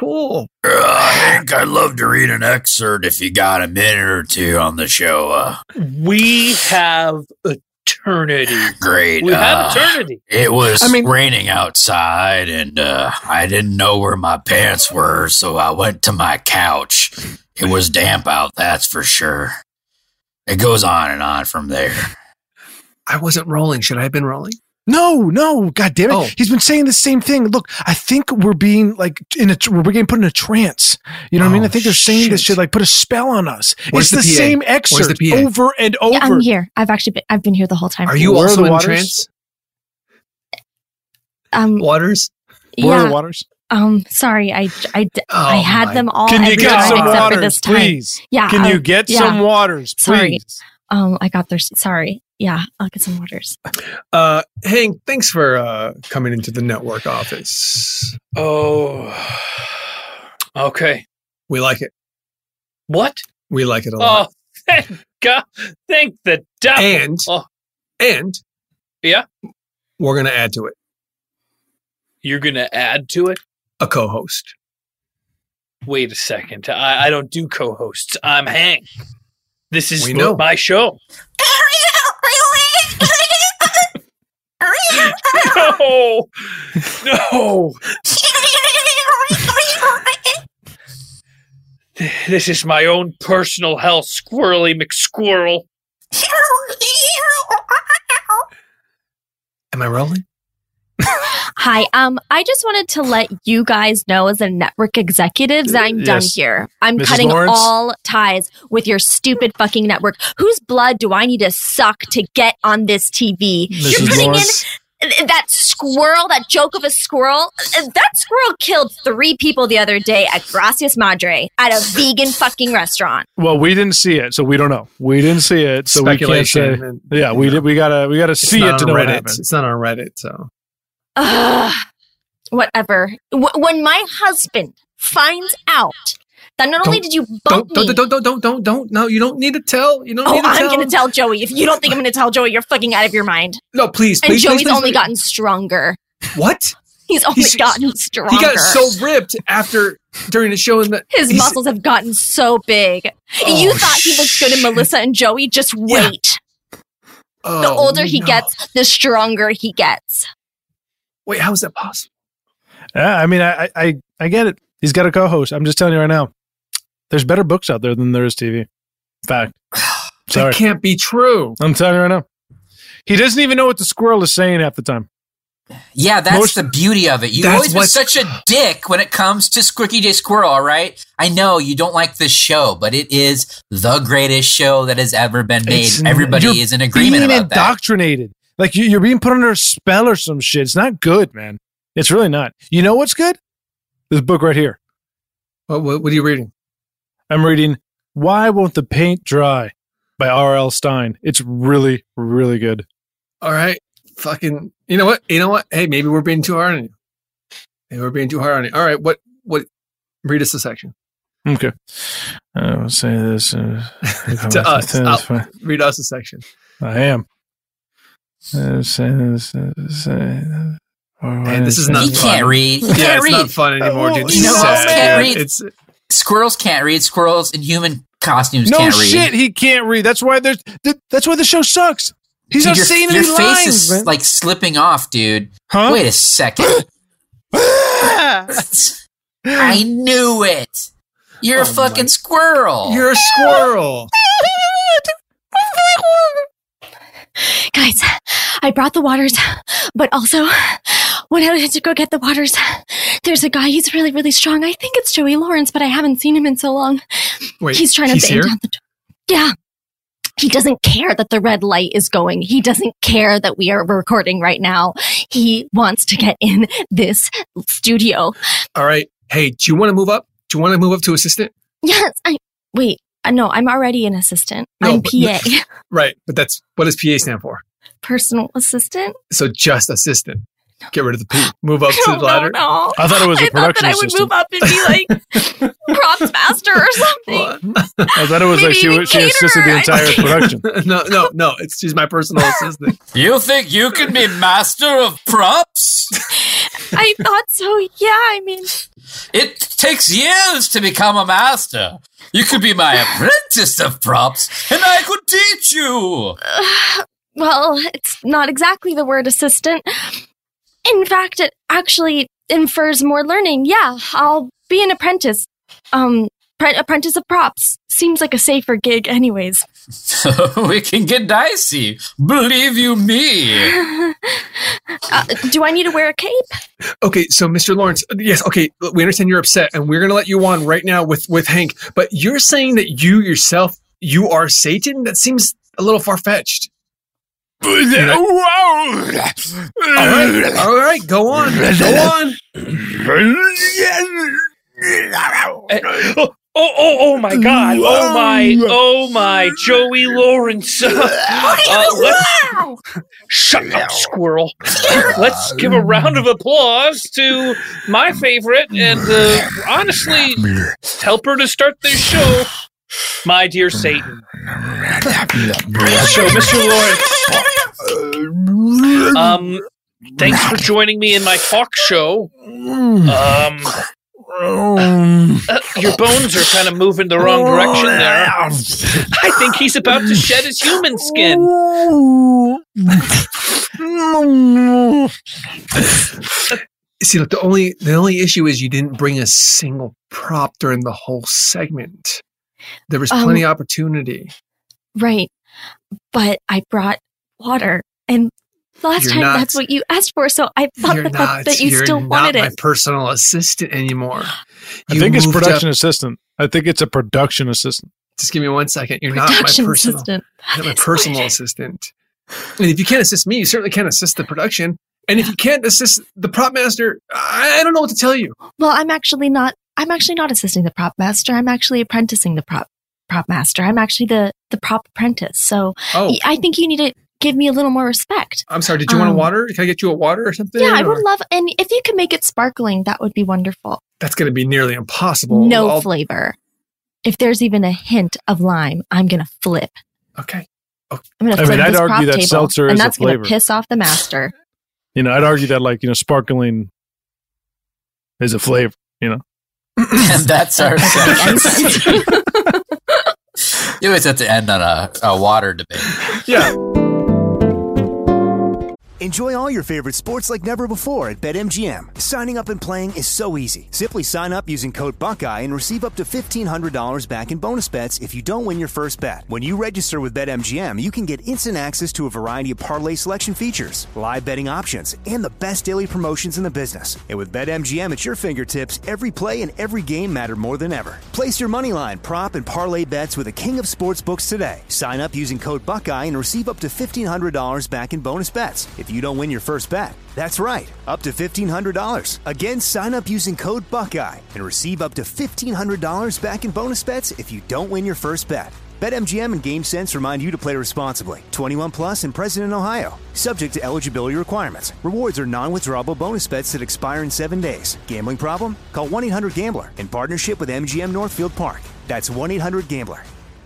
Hank, I'd love to read an excerpt if you got a minute or two on the show.
We have eternity.
Great.
We have eternity.
It was raining outside, and I didn't know where my pants were, so I went to my couch. It was damp out, that's for sure. It goes on and on from there.
I wasn't rolling. Should I have been rolling?
No, God damn it.
Oh.
He's been saying the same thing. Look, I think we're being like we're getting put in a trance. You know what I mean? I think they're saying this shit like put a spell on us.
Where's
it's the
the PA?
same
Where's
excerpt
the PA?
over and over.
Yeah, I'm here. I've been here the whole time.
Are you
Where are
also
the
in
waters?
trance?
Where
Waters?
are
Yeah.
the waters?
Sorry, I
Oh
had
my-
them all.
Can you
every
get
time
some
except for
waters,
this time.
please?
Yeah.
Can you get
yeah.
some waters,
Sorry.
please?
I got thirsty. Sorry. Yeah, I'll get some waters.
Hank, thanks for coming into the network office.
Oh. Okay.
We like it.
What?
We like it a lot.
Oh, thank God. Thank the devil.
And
yeah,
we're gonna add to it
you're going to add to it?
a co-host.
Wait a second. I don't do co-hosts. I'm Hank. This is
We know.
my show. No. No. This is my own personal hell, Squirrely McSquirrel.
Am I rolling?
Hi. I just wanted to let you guys know as a network executives that I'm done
Yes.
here. I'm
Mrs.
cutting
Lawrence?
all ties with your stupid fucking network. Whose blood do I need to suck to get on this TV?
Mrs.
You're putting
Lawrence?
in that squirrel, that joke of a squirrel. That squirrel killed 3 people the other day at Gracias Madre at a vegan fucking restaurant.
Well, we didn't see it, so we don't know. We didn't see it, so we can't say.
Speculation and-
Yeah, we did. We gotta see it to know what
Reddit.
happened.
It's not on Reddit, so
Ugh, whatever. When my husband finds out That not only did you bump me.
Don't. No, you don't need to tell. You don't need to tell.
I'm going to tell Joey. If you don't think I'm going to tell Joey, you're fucking out of your mind.
No, please.
And Joey's only gotten stronger.
What?
He's only gotten stronger.
He got so ripped during the show.
His muscles have gotten so big. You thought he looked good in Melissa and Joey? Just wait.
Yeah.
The older he gets, the stronger he gets.
Wait, how is that possible?
Yeah, I mean, I get it. He's got a co-host. I'm just telling you right now. There's better books out there than there is TV. Fact. Sorry.
That can't be true.
I'm telling you right now. He doesn't even know what the squirrel is saying half the time.
Yeah, that's the beauty of it. You've always been such a dick when it comes to Squirky J Squirrel, all right? I know you don't like this show, but it is the greatest show that has ever been made. Everybody is in agreement about that.
You're being indoctrinated. Like you're being put under a spell or some shit. It's not good, man. It's really not. You know what's good? This book right here.
What are you reading?
I'm reading Why Won't the Paint Dry by R.L. Stein. It's really, really good.
All right. Fucking, you know what? Hey, maybe we're being too hard on you. All right. What, read us a section.
Okay. I'll say this.
To us. Read us a section.
I am.
Hey, this is not
he
fun.
Can't read. He
yeah,
can't
it's
read.
not fun anymore, dude.
You know who else can't read?
It's
Squirrels can't read. Squirrels in human costumes
no
can't read.
shit, he can't read. That's why that's why the show sucks. He's
Dude,
not saying any
your face
lines,
is
man.
like slipping off, dude.
Huh?
Wait a second. I knew it. You're a fucking squirrel.
You're a squirrel.
Guys, I brought the waters, but also when I went to go get the waters, there's a guy, he's really, really strong. I think it's Joey Lawrence, but I haven't seen him in so long.
Wait,
he's trying to bang
here?
down the door. Yeah. He doesn't care that the red light is going. He doesn't care that we are recording right now. He wants to get in this studio.
All right. Hey, do you want to move up? Do you want to move up to assistant?
Yes. Wait. No, I'm already an assistant.
No,
I'm PA.
Right. But what does PA stand for?
Personal assistant?
So just assistant. Get rid of the P. Move up to the ladder.
No.
I thought it was a production
I thought that I would
assistant.
move up and be like props master or something.
I thought it was
Maybe
like she
even
assisted the entire production.
No. She's my personal assistant.
You think you can be master of props?
I thought so. Yeah, I mean,
It takes years to become a master. You could be my apprentice of props, and I could teach you.
well, it's not exactly the word assistant. In fact, it actually infers more learning. Yeah, I'll be an apprentice. Apprentice of props. Seems like a safer gig anyways.
We can get dicey. Believe you me.
Do I need to wear a cape?
Okay, so Mr. Lawrence, yes, okay, we understand you're upset, and we're going to let you on right now with Hank, but you're saying that you yourself, you are Satan? That seems a little far-fetched. All right, go on.
Oh my God! Oh my! Joey Lawrence! Shut up, squirrel! Let's give a round of applause to my favorite and honestly helper to start this show, my dear Satan. So, Mr. Lawrence, thanks for joining me in my talk show. Your bones are kind of moving the wrong direction there. I think he's about to shed his human skin.
See, look, the only issue is you didn't bring a single prop during the whole segment. There was plenty of opportunity.
Right. But I brought water, and last time that's what you asked for, so I thought that you still wanted it.
You're not my personal assistant anymore.
I think it's production assistant. I think it's a production assistant.
Just give me 1 second. You're not my personal assistant. You're not my personal assistant. And if you can't assist me, you certainly can't assist the production. And if you can't assist the prop master, I don't know what to tell you.
Well, I'm actually not assisting the prop master. I'm actually apprenticing the prop master. I'm actually the prop apprentice. So I think you need to give me a little more respect.
I'm sorry, did you want a water? Can I get you a water or something?
Yeah, I would love, and if you could make it sparkling, that would be wonderful.
That's going to be nearly impossible.
No flavor. If there's even a hint of lime, I'm going to flip.
Okay.
I'm going to flip
I'd
this
argue
prop
that
table,
seltzer
and
is a
that's going
flavor.
to piss off the master.
I'd argue that sparkling is a flavor,
And that's our section. You always have to end on a water debate.
Yeah.
Enjoy all your favorite sports like never before at BetMGM. Signing up and playing is so easy. Simply sign up using code Buckeye and receive up to $1,500 back in bonus bets if you don't win your first bet. When you register with BetMGM, you can get instant access to a variety of parlay selection features, live betting options, and the best daily promotions in the business. And with BetMGM at your fingertips, every play and every game matter more than ever. Place your moneyline, prop, and parlay bets with the king of sportsbooks today. Sign up using code Buckeye and receive up to $1,500 back in bonus bets if you don't win your first bet. That's right, up to $1,500. Again, sign up using code Buckeye and receive up to $1,500 back in bonus bets if you don't win your first bet. BetMGM and GameSense remind you to play responsibly. 21 plus and present in Ohio. Subject to eligibility requirements. Rewards are non-withdrawable bonus bets that expire in 7 days. Gambling problem? Call 1-800-GAMBLER in partnership with MGM Northfield Park. That's 1-800-GAMBLER.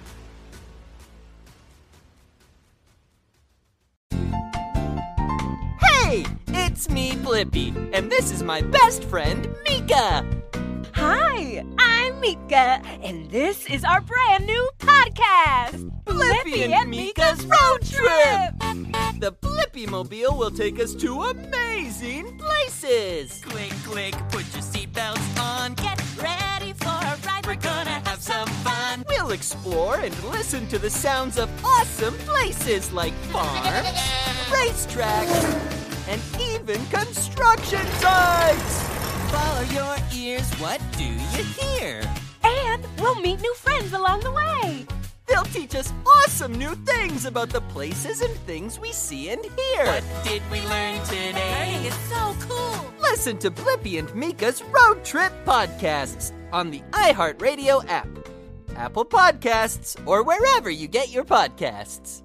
Hey, it's me, Blippi, and this is my best friend, Mika.
Hi, I'm Mika, and this is our brand new podcast,
Blippi and Mika's Road Trip. The Blippi Mobile will take us to amazing places.
Click, click, put your seatbelts on. Get ready for a ride. We're gonna have some fun.
We'll explore and listen to the sounds of awesome places like farms, racetracks, and even construction sites.
Follow your ears, what do you hear?
And we'll meet new friends along the way.
They'll teach us awesome new things about the places and things we see and hear.
What did we learn today? Learning is so cool.
Listen to Blippi and Mika's Road Trip podcasts on the iHeartRadio app, Apple Podcasts, or wherever you get your podcasts.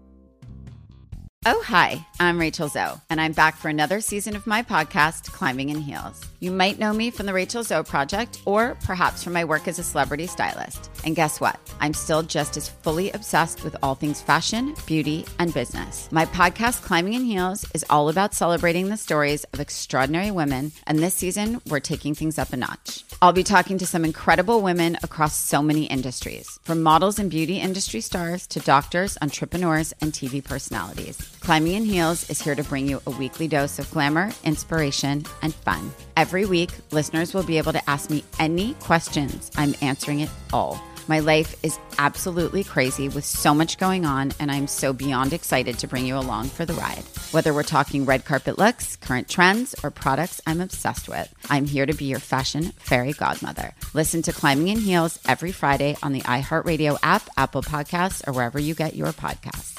Oh, hi, I'm Rachel Zoe, and I'm back for another season of my podcast, Climbing in Heels. You might know me from the Rachel Zoe Project, or perhaps from my work as a celebrity stylist. And guess what? I'm still just as fully obsessed with all things fashion, beauty, and business. My podcast, Climbing in Heels, is all about celebrating the stories of extraordinary women, and this season, we're taking things up a notch. I'll be talking to some incredible women across so many industries, from models and beauty industry stars to doctors, entrepreneurs, and TV personalities. Climbing in Heels is here to bring you a weekly dose of glamour, inspiration, and fun. Every week, listeners will be able to ask me any questions. I'm answering it all. My life is absolutely crazy with so much going on, and I'm so beyond excited to bring you along for the ride. Whether we're talking red carpet looks, current trends, or products I'm obsessed with, I'm here to be your fashion fairy godmother. Listen to Climbing in Heels every Friday on the iHeartRadio app, Apple Podcasts, or wherever you get your podcasts.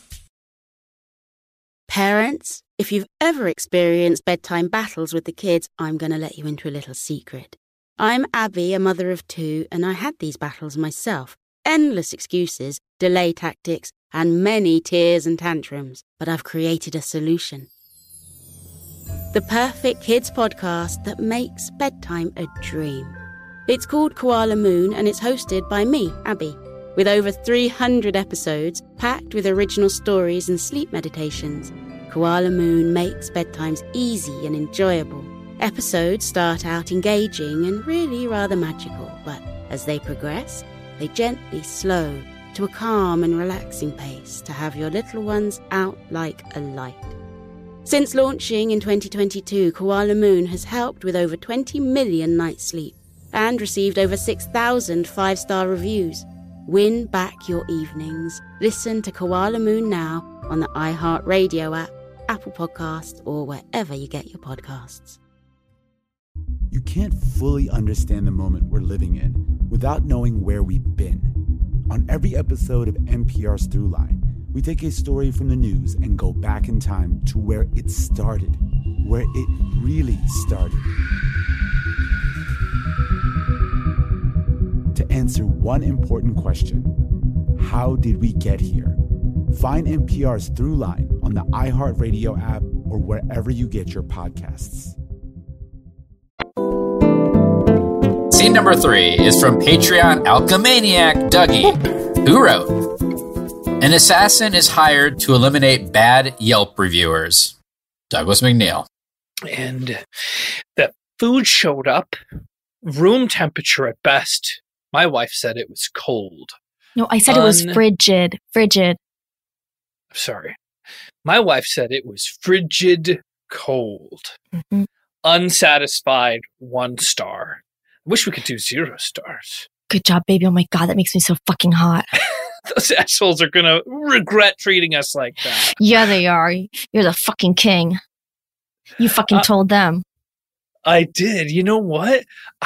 Parents, if you've ever experienced bedtime battles with the kids, I'm going to let you into a little secret. I'm Abby, a mother of 2, and I had these battles myself. Endless excuses, delay tactics, and many tears and tantrums. But I've created a solution. The perfect kids podcast that makes bedtime a dream. It's called Koala Moon, and it's hosted by me, Abby. With over 300 episodes, packed with original stories and sleep meditations, Koala Moon makes bedtimes easy and enjoyable. Episodes start out engaging and really rather magical, but as they progress, they gently slow to a calm and relaxing pace to have your little ones out like a light. Since launching in 2022, Koala Moon has helped with over 20 million nights' sleep and received over 6,000 5-star reviews. Win back your evenings. Listen to Koala Moon now on the iHeartRadio app, Apple Podcasts, or wherever you get your podcasts.
You can't fully understand the moment we're living in without knowing where we've been. On every episode of NPR's Throughline, we take a story from the news and go back in time to where it started, where it really started. To answer one important question: how did we get here? Find NPR's Throughline on the iHeartRadio app or wherever you get your podcasts.
Scene number 3 is from Patreon Alchemaniac Dougie, who wrote, "An assassin is hired to eliminate bad Yelp reviewers. Douglas McNeil."
And the food showed up, room temperature at best. My wife said it was cold.
No, I said it was frigid. Frigid.
Sorry. My wife said it was frigid cold.
Mm-hmm.
Unsatisfied, 1 star. I wish we could do 0 stars.
Good job, baby. Oh my God, that makes me so fucking hot.
Those assholes are going to regret treating us like that.
Yeah, they are. You're the fucking king. You fucking told them.
I did. You know what?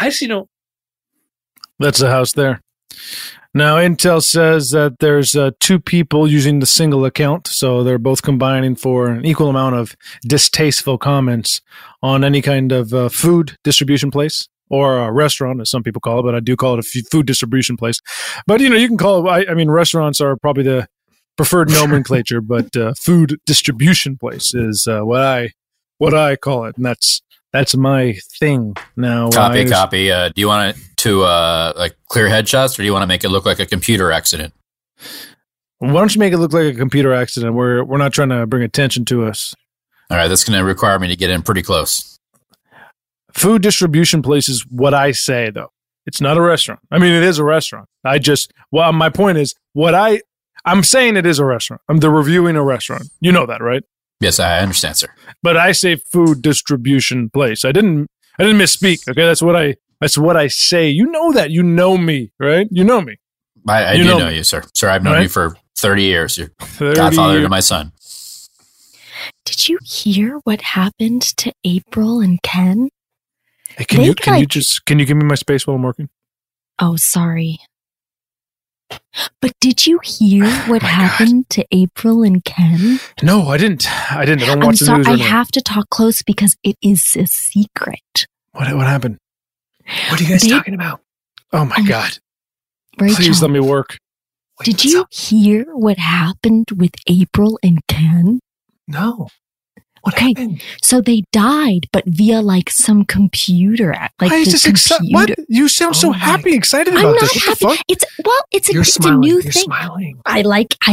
That's the house there. Now, Intel says that there's 2 people using the single account, so they're both combining for an equal amount of distasteful comments on any kind of food distribution place, or a restaurant, as some people call it, but I do call it a food distribution place. But, you can call it, I mean, restaurants are probably the preferred nomenclature, but food distribution place is what I call it, and that's my thing now.
Copy. Do you want it to like clear headshots, or do you want to make it look like a computer accident?
Why don't you make it look like a computer accident? We're not trying to bring attention to us.
All right, that's going to require me to get in pretty close.
Food distribution place is what I say, though. It's not a restaurant. I mean, it is a restaurant. My point is, I'm saying it is a restaurant. They're reviewing a restaurant. You know that, right?
Yes, I understand, sir.
But I say food distribution place. I didn't misspeak. Okay, that's what I say. You know that. You know me, right? You know me.
I do know you, sir. Sir, I've known you for 30 years. You're godfather to my son.
Did you hear what happened to April and Ken?
Hey, can you give me my space while I'm working?
Oh, sorry. But did you hear what happened to April and Ken?
No, I didn't. I don't watch the news.
I have to talk close because it is a secret.
What happened?
What are you guys talking about?
Oh my God.
Rachel,
please let me work.
Did you hear what happened with April and Ken?
No.
What happened? So they died, but via like some computer.
Why is this exciting? What? You sound so happy, excited about this. What the fuck?
It's a new thing. Smiling. I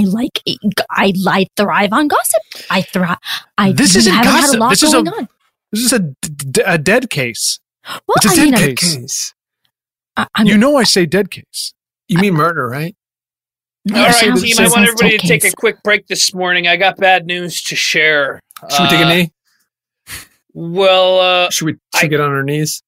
thrive on gossip.
This isn't
gossip. Had a lot
this is
going on.
This is a dead case.
Well,
it's a dead case. I say dead case.
You mean murder, right?
All right, team, I want everybody to take a quick break this morning. I got bad news to share.
Should we take a knee?
Well,
should we get on our knees?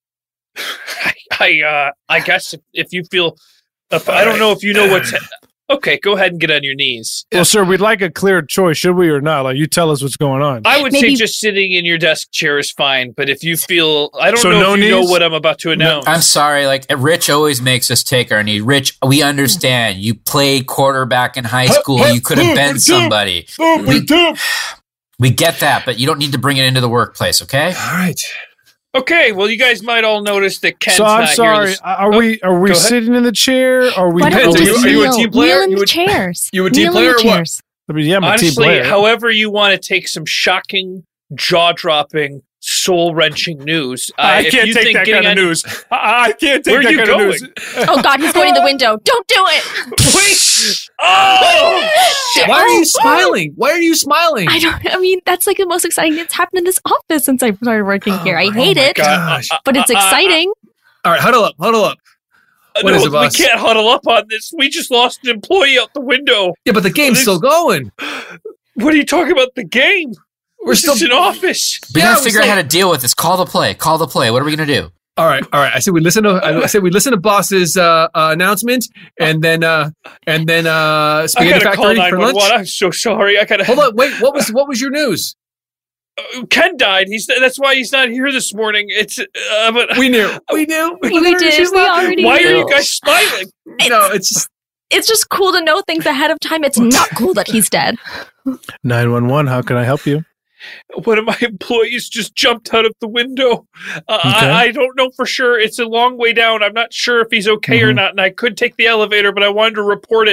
I guess if you feel, I don't know if you know what's. Okay, go ahead and get on your knees.
Well, sir, we'd like a clear choice, should we or not? Like, you tell us what's going on.
I would say just sitting in your desk chair is fine, but if you feel, I don't know if you know what I'm about to announce.
No, I'm sorry, like, Rich always makes us take our knee. Rich, we understand. You played quarterback in high school. You could have been somebody. We get that, but you don't need to bring it into the workplace, okay?
All right.
Okay, well, you guys might all notice that Ken's
not here.
So
I'm sorry. Are we sitting in the chair? Are we?
Are you a team player?
You a chairs.
You a team player or what?
I mean, yeah, I'm
honestly,
a team player.
However you want to take some shocking, jaw-dropping, soul-wrenching news.
I can't take that kind of news. I can't take that kind of news.
Oh, God, he's going to the window. Don't do it.
Please. Oh, shit.
Why are you smiling? Why are you smiling?
I mean, that's like the most exciting that's happened in this office since I started working here. I hate it, but it's exciting.
All right, huddle up. What is it, boss?
We can't huddle up on this. We just lost an employee out the window.
Yeah, but the game's still going.
What are you talking about? The game?
We're still
in office.
We gotta figure out how to deal with this. Call the play. What are we gonna do?
All right. I said we listen to boss's announcement, and then Spaghetti Factory for lunch.
I'm so sorry. I gotta
hold on. Wait, what was your news?
Ken died. That's why he's not here this morning. It's but
we knew.
We did. We already knew.
Why are you guys smiling?
It's just cool to know things ahead of time. It's not cool that he's dead.
911. How can I help you?
One of my employees just jumped out of the window. I don't know for sure. It's a long way down. I'm not sure if he's okay or not, and I could take the elevator, but I wanted to report it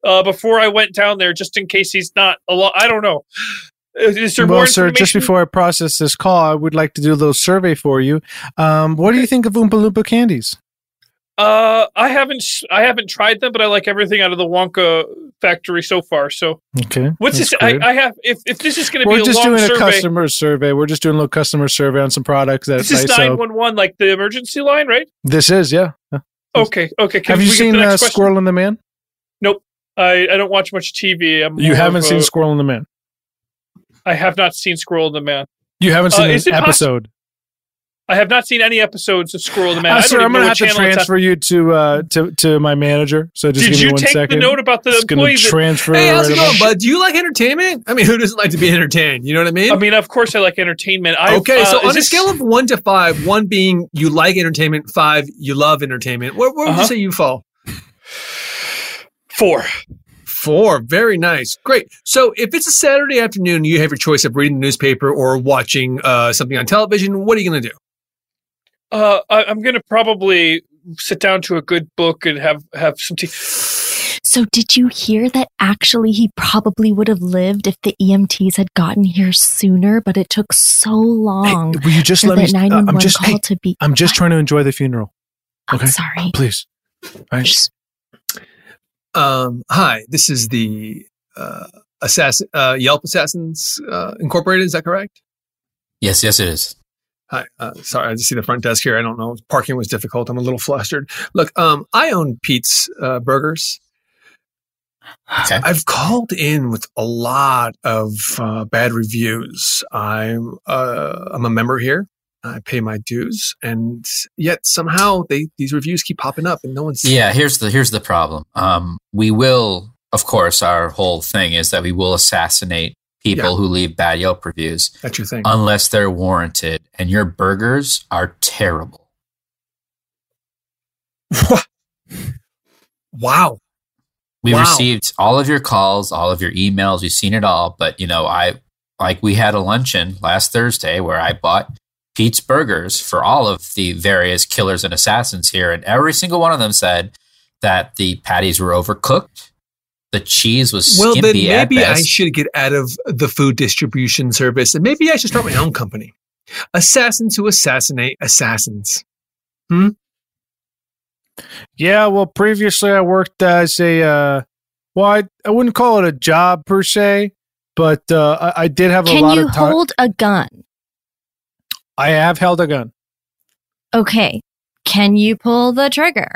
before I went down there, just in case he's not a lot. I don't know. Is there more
Well, sir,
information?
just before I process this call, I would like to do a little survey for you. What do you think of Oompa Loompa candies?
I haven't tried them, but I like everything out of the Wonka factory so far. So
Okay.
what's
that's
this?
great.
I have if this is going to be
We're
a
just
long
doing
survey.
a customer survey. We're just doing a little customer survey on some products. That's
This is
nice. So
911, like the emergency line, right?
this is, yeah.
Okay. Can
Have you
we get
seen
the next question?
Squirrel and the Man?
Nope. I don't watch much TV. I'm
You
more
haven't
of
seen
a-
Squirrel and the Man.
I have not seen Squirrel and the Man.
You haven't seen
is
an
it possi-
episode.
I have not seen any episodes of Squirrel and the Man. I don't
Sir,
even
I'm
know
going to
what
have to
channel it's on.
transfer you to my manager. So just
Did
give me
you
one
take
second.
the note about the
Just gonna
employees that-
transfer.
Hey, how's it
right
going,
away.
bud? Do you like entertainment? I mean, who doesn't like to be entertained? You know what I mean?
I mean, of course, I like entertainment.
Okay, so
is
on a
this-
scale of 1 to 5, 1 being you like entertainment, 5 you love entertainment, where would you say you fall?
4.
4, very nice, great. So if it's a Saturday afternoon, you have your choice of reading the newspaper or watching something on television. What are you going to do?
I'm going to probably sit down to a good book and have some tea.
So did you hear that actually he probably would have lived if the EMTs had gotten here sooner, but it took so long
Will you just
for
let me?
that 911
I'm just.
call
Hey,
to be...
I'm just trying to enjoy the funeral. Okay.
I'm sorry.
Please. All right.
Hi, this is the Yelp Assassins Incorporated. Is that correct?
Yes, it is.
Hi, sorry, I just see the front desk here. I don't know. Parking was difficult. I'm a little flustered. Look, I own Pete's Burgers.
Okay.
I've called in with a lot of bad reviews. I'm a member here. I pay my dues, and yet somehow these reviews keep popping up, and no one's.
Yeah, here's the problem. We will, of course, our whole thing is that we will assassinate people who leave bad Yelp reviews.
That's your thing.
Unless they're warranted, and your burgers are terrible.
Wow.
We received all of your calls, all of your emails. We've seen it all. But, we had a luncheon last Thursday where I bought Pete's Burgers for all of the various killers and assassins here. And every single one of them said that the patties were overcooked. The cheese was
Well, then
skimpy at
maybe I
best.
should get out of the food distribution service, and maybe I should start my own company. Assassins who assassinate assassins.
Yeah, well, previously I worked as I wouldn't call it a job per se, but I did have a lot
Can you
of time.
hold a gun?
I have held a gun.
Okay. Can you pull the trigger?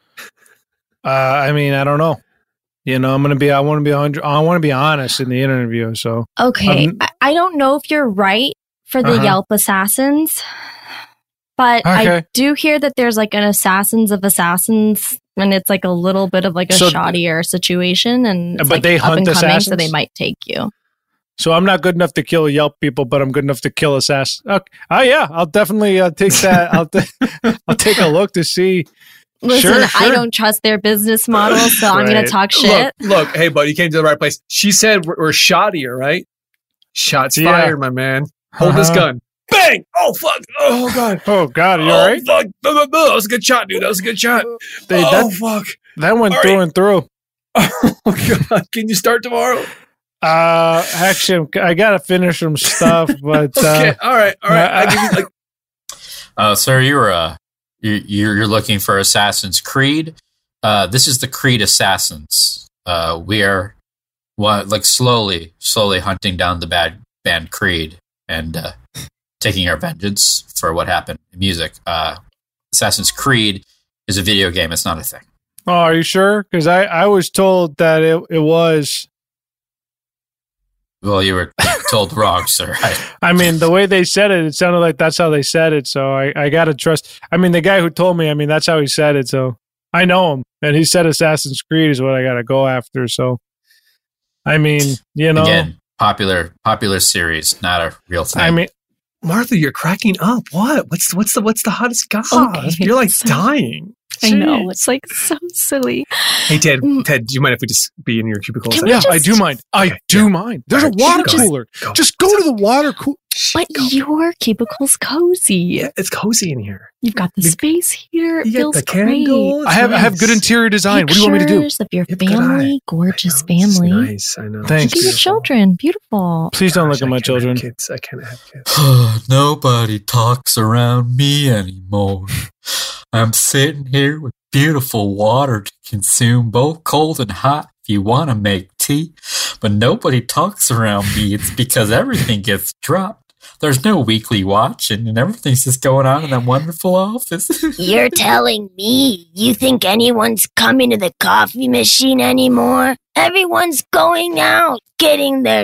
I mean, I don't know. I want to be 100. I want to be honest in the interview. So
Okay. I don't know if you're right for the
Uh-huh.
Yelp assassins, but
Okay.
I do hear that there's like an assassins of assassins, and it's like a little bit of like a
So-
shoddier situation, and it's
But
like
they
up
hunt
and coming, so
assassins?
they might take you.
So I'm not good enough to kill Yelp people, but I'm good enough to kill assassins. Okay. Oh yeah, I'll definitely take that. I'll take a look to see.
Listen,
Sure.
I don't trust their business model, so I'm going
Right.
to talk shit.
Look, hey, buddy, you came to the right place. She said we're shoddier, right? Shots
Yeah.
fired, my man. Hold this
Uh-huh.
gun. Bang! Oh, fuck. Oh, God.
Oh God, are you
Oh,
all right?
fuck. That was a good shot, dude. That was a good shot. Fuck.
That went
All
through
right.
and through.
Oh, God. Can you start tomorrow?
Actually, I gotta finish some stuff, but
Okay. All right. I give you like.
Sir, you're looking for Assassin's Creed. This is the Creed Assassins. We are slowly hunting down the bad band Creed and taking our vengeance for what happened in music. Assassin's Creed is a video game. It's not a thing.
Oh, are you sure? Because I was told that it was.
Well, you were told wrong, sir.
I mean, the way they said it sounded like that's how they said it. So I gotta trust. I mean, the guy who told me, that's how he said it. So I know him, and he said Assassin's Creed is what I gotta go after. So, I mean,
Again, popular series, not a real thing.
I mean,
Martha, you're cracking up. What? What's the hottest goss?
Okay.
You're like dying.
I know.
Jeez.
It's like so silly.
Hey, Ted, do you mind if we just be in your cubicle?
Can we
yeah,
just-
I do mind. I do mind. There's a
All right,
water
go.
cooler.
Go.
Just go to the water cooler.
But your cubicle's cozy.
Yeah, it's cozy in here.
You've got the space heater. It
You
feels
got the
great.
candles.
I have good interior design. What do you want me to do?
Pictures of your family, gorgeous family.
Nice, I know.
Thanks.
Look at your children. Beautiful.
Please don't look at my children.
Kids, I can't have kids.
Nobody talks around me anymore. I'm sitting here with beautiful water to consume, both cold and hot if you want to make tea. But nobody talks around me. It's because everything gets dropped. There's no weekly watching, and everything's just going on in that wonderful office.
You're telling me you think anyone's coming to the coffee machine anymore? Everyone's going out, getting their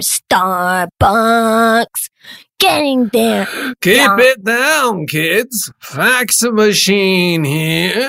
Starbucks, getting their...
Keep it down, kids. Fax machine here.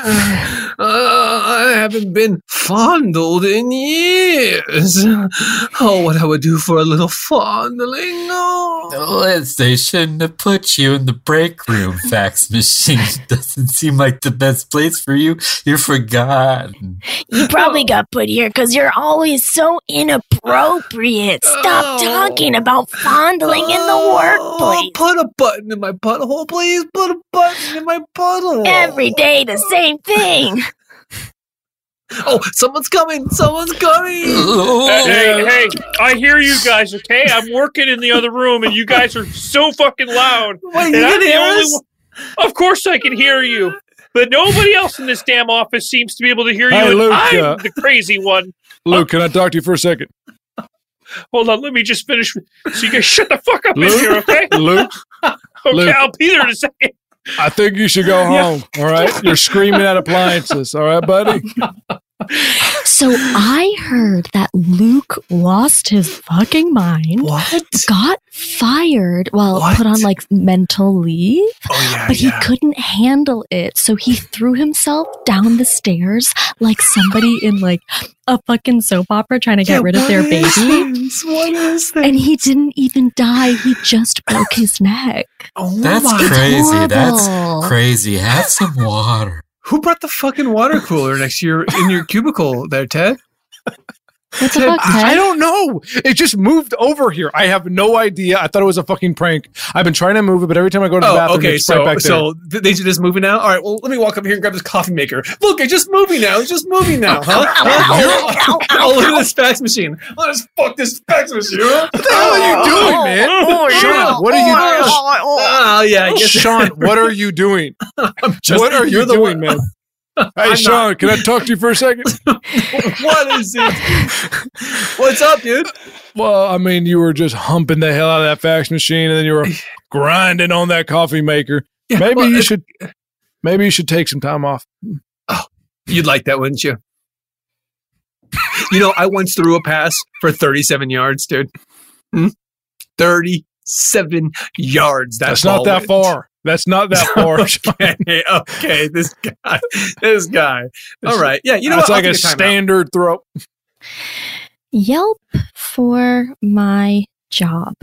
I haven't been fondled in years. Oh, what I would do for a little fondling.
They shouldn't have put you in the break room. Fax machine doesn't seem like the best place for you. You're forgotten.
You probably got put here because you're always so inappropriate. Stop talking about fondling in the workplace.
Put a button in my butthole, please. Put a button in my butthole.
Every day the same thing.
Oh, someone's coming. Someone's coming.
Hey, I hear you guys, okay? I'm working in the other room, and you guys are so fucking loud.
Wait, you can hear us?
Of course I can hear you. But nobody else in this damn office seems to be able to hear you.
Hey,
and
Luke,
I'm the crazy one.
Luke, can I talk to you for a second?
Hold on, let me just finish. So you guys shut the fuck up in here, okay?
Luke?
Okay,
Luke.
I'll be there in a second.
I think you should go home, all right? You're screaming at appliances, all right, buddy?
So I heard that Luke lost his fucking mind.
What?
Got fired. Well, put on like mental leave.
Oh, yeah,
but he couldn't handle it. So he threw himself down the stairs like somebody in like a fucking soap opera trying to get rid of their baby.
What is this?
And he didn't even die. He just broke his neck.
Oh,
That's crazy. That's crazy. Have some water.
Who brought the fucking water cooler next to in your cubicle there, Ted?
What the fuck, Ted?
I don't know. It just moved over here. I have no idea. I thought it was a fucking prank. I've been trying to move it, but every time I go to the bathroom,
okay.
it's right back there.
So they just moving now? All right, well, let me walk up here and grab this coffee maker. Look, it's just moving now. It's just moving now, huh? Oh, look at this fax machine. Let's fuck this fax machine, huh?
What the hell are you doing, man? Sean, what are you doing?
Oh, yeah, I guess.
Sean, what are you doing? What are you doing, man? Hey, Sean, can I talk to you for a second?
What is it? What's up, dude?
Well, I mean, you were just humping the hell out of that fax machine, and then you were grinding on that coffee maker.
Yeah,
maybe you should take some time off.
Oh, you'd like that, wouldn't you? You know, I once threw a pass for 37 yards, dude. 37 yards.
That's not that far. That's not that far.
Okay, this guy. All right. Yeah, you know
that's
what?
like a standard throw.
Yelp for my job.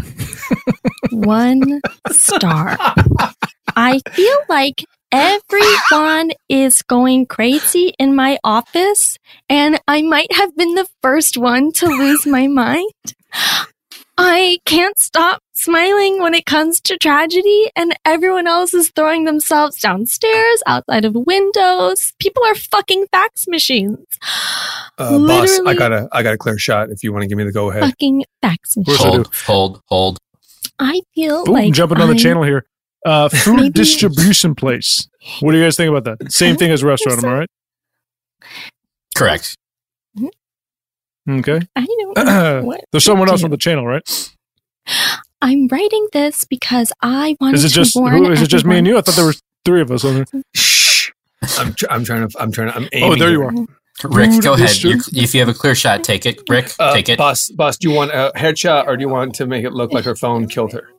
1 star. I feel like everyone is going crazy in my office, and I might have been the first one to lose my mind. I can't stop smiling when it comes to tragedy, and everyone else is throwing themselves downstairs, outside of windows. People are fucking fax machines.
Boss, I got a clear shot if you want to give me the go ahead.
Fucking fax machines.
Hold.
I feel
Ooh,
like
I'm jumping on the channel here. Food distribution place. What do you guys think about that? Same thing as a restaurant, am I right?
Correct.
Okay.
I don't know what
There's someone else on the channel, right?
I'm writing this because I wanted
Is it just
to warn
is it just me and
everyone.
you? I thought there were 3 of us on there.
Shh. I'm aiming.
Oh, there you are.
Rick, go ahead. If you have a clear shot, take it. Rick, take it.
Boss, do you want a headshot or do you want to make it look like her phone killed her?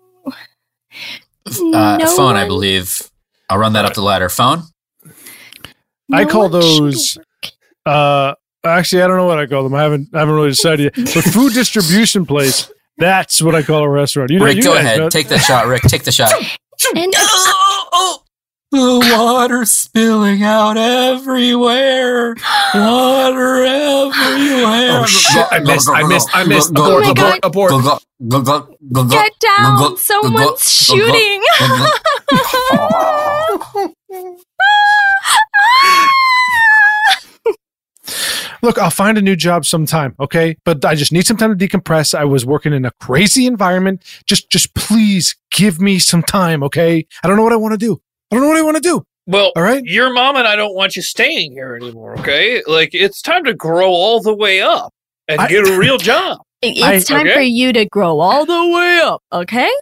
Phone, I believe. I'll run that up the ladder. Phone?
I call those actually I don't know what I call them. I haven't really decided yet. But food distribution place, that's what I call a restaurant.
Rick, go ahead. Take the shot, Rick. Take the shot.
And
The water spilling out everywhere. Water everywhere.
Oh shit! I missed.
Oh my God.
Abort.
Get down! Someone's shooting!
Look, I'll find a new job sometime, okay? But I just need some time to decompress. I was working in a crazy environment. Just please give me some time, okay? I don't know what I want to do.
Well,
all right?
Your mom and I don't want you staying here anymore, okay? Like, it's time to grow all the way up and get a real job.
It's time for you to grow all the way up, okay?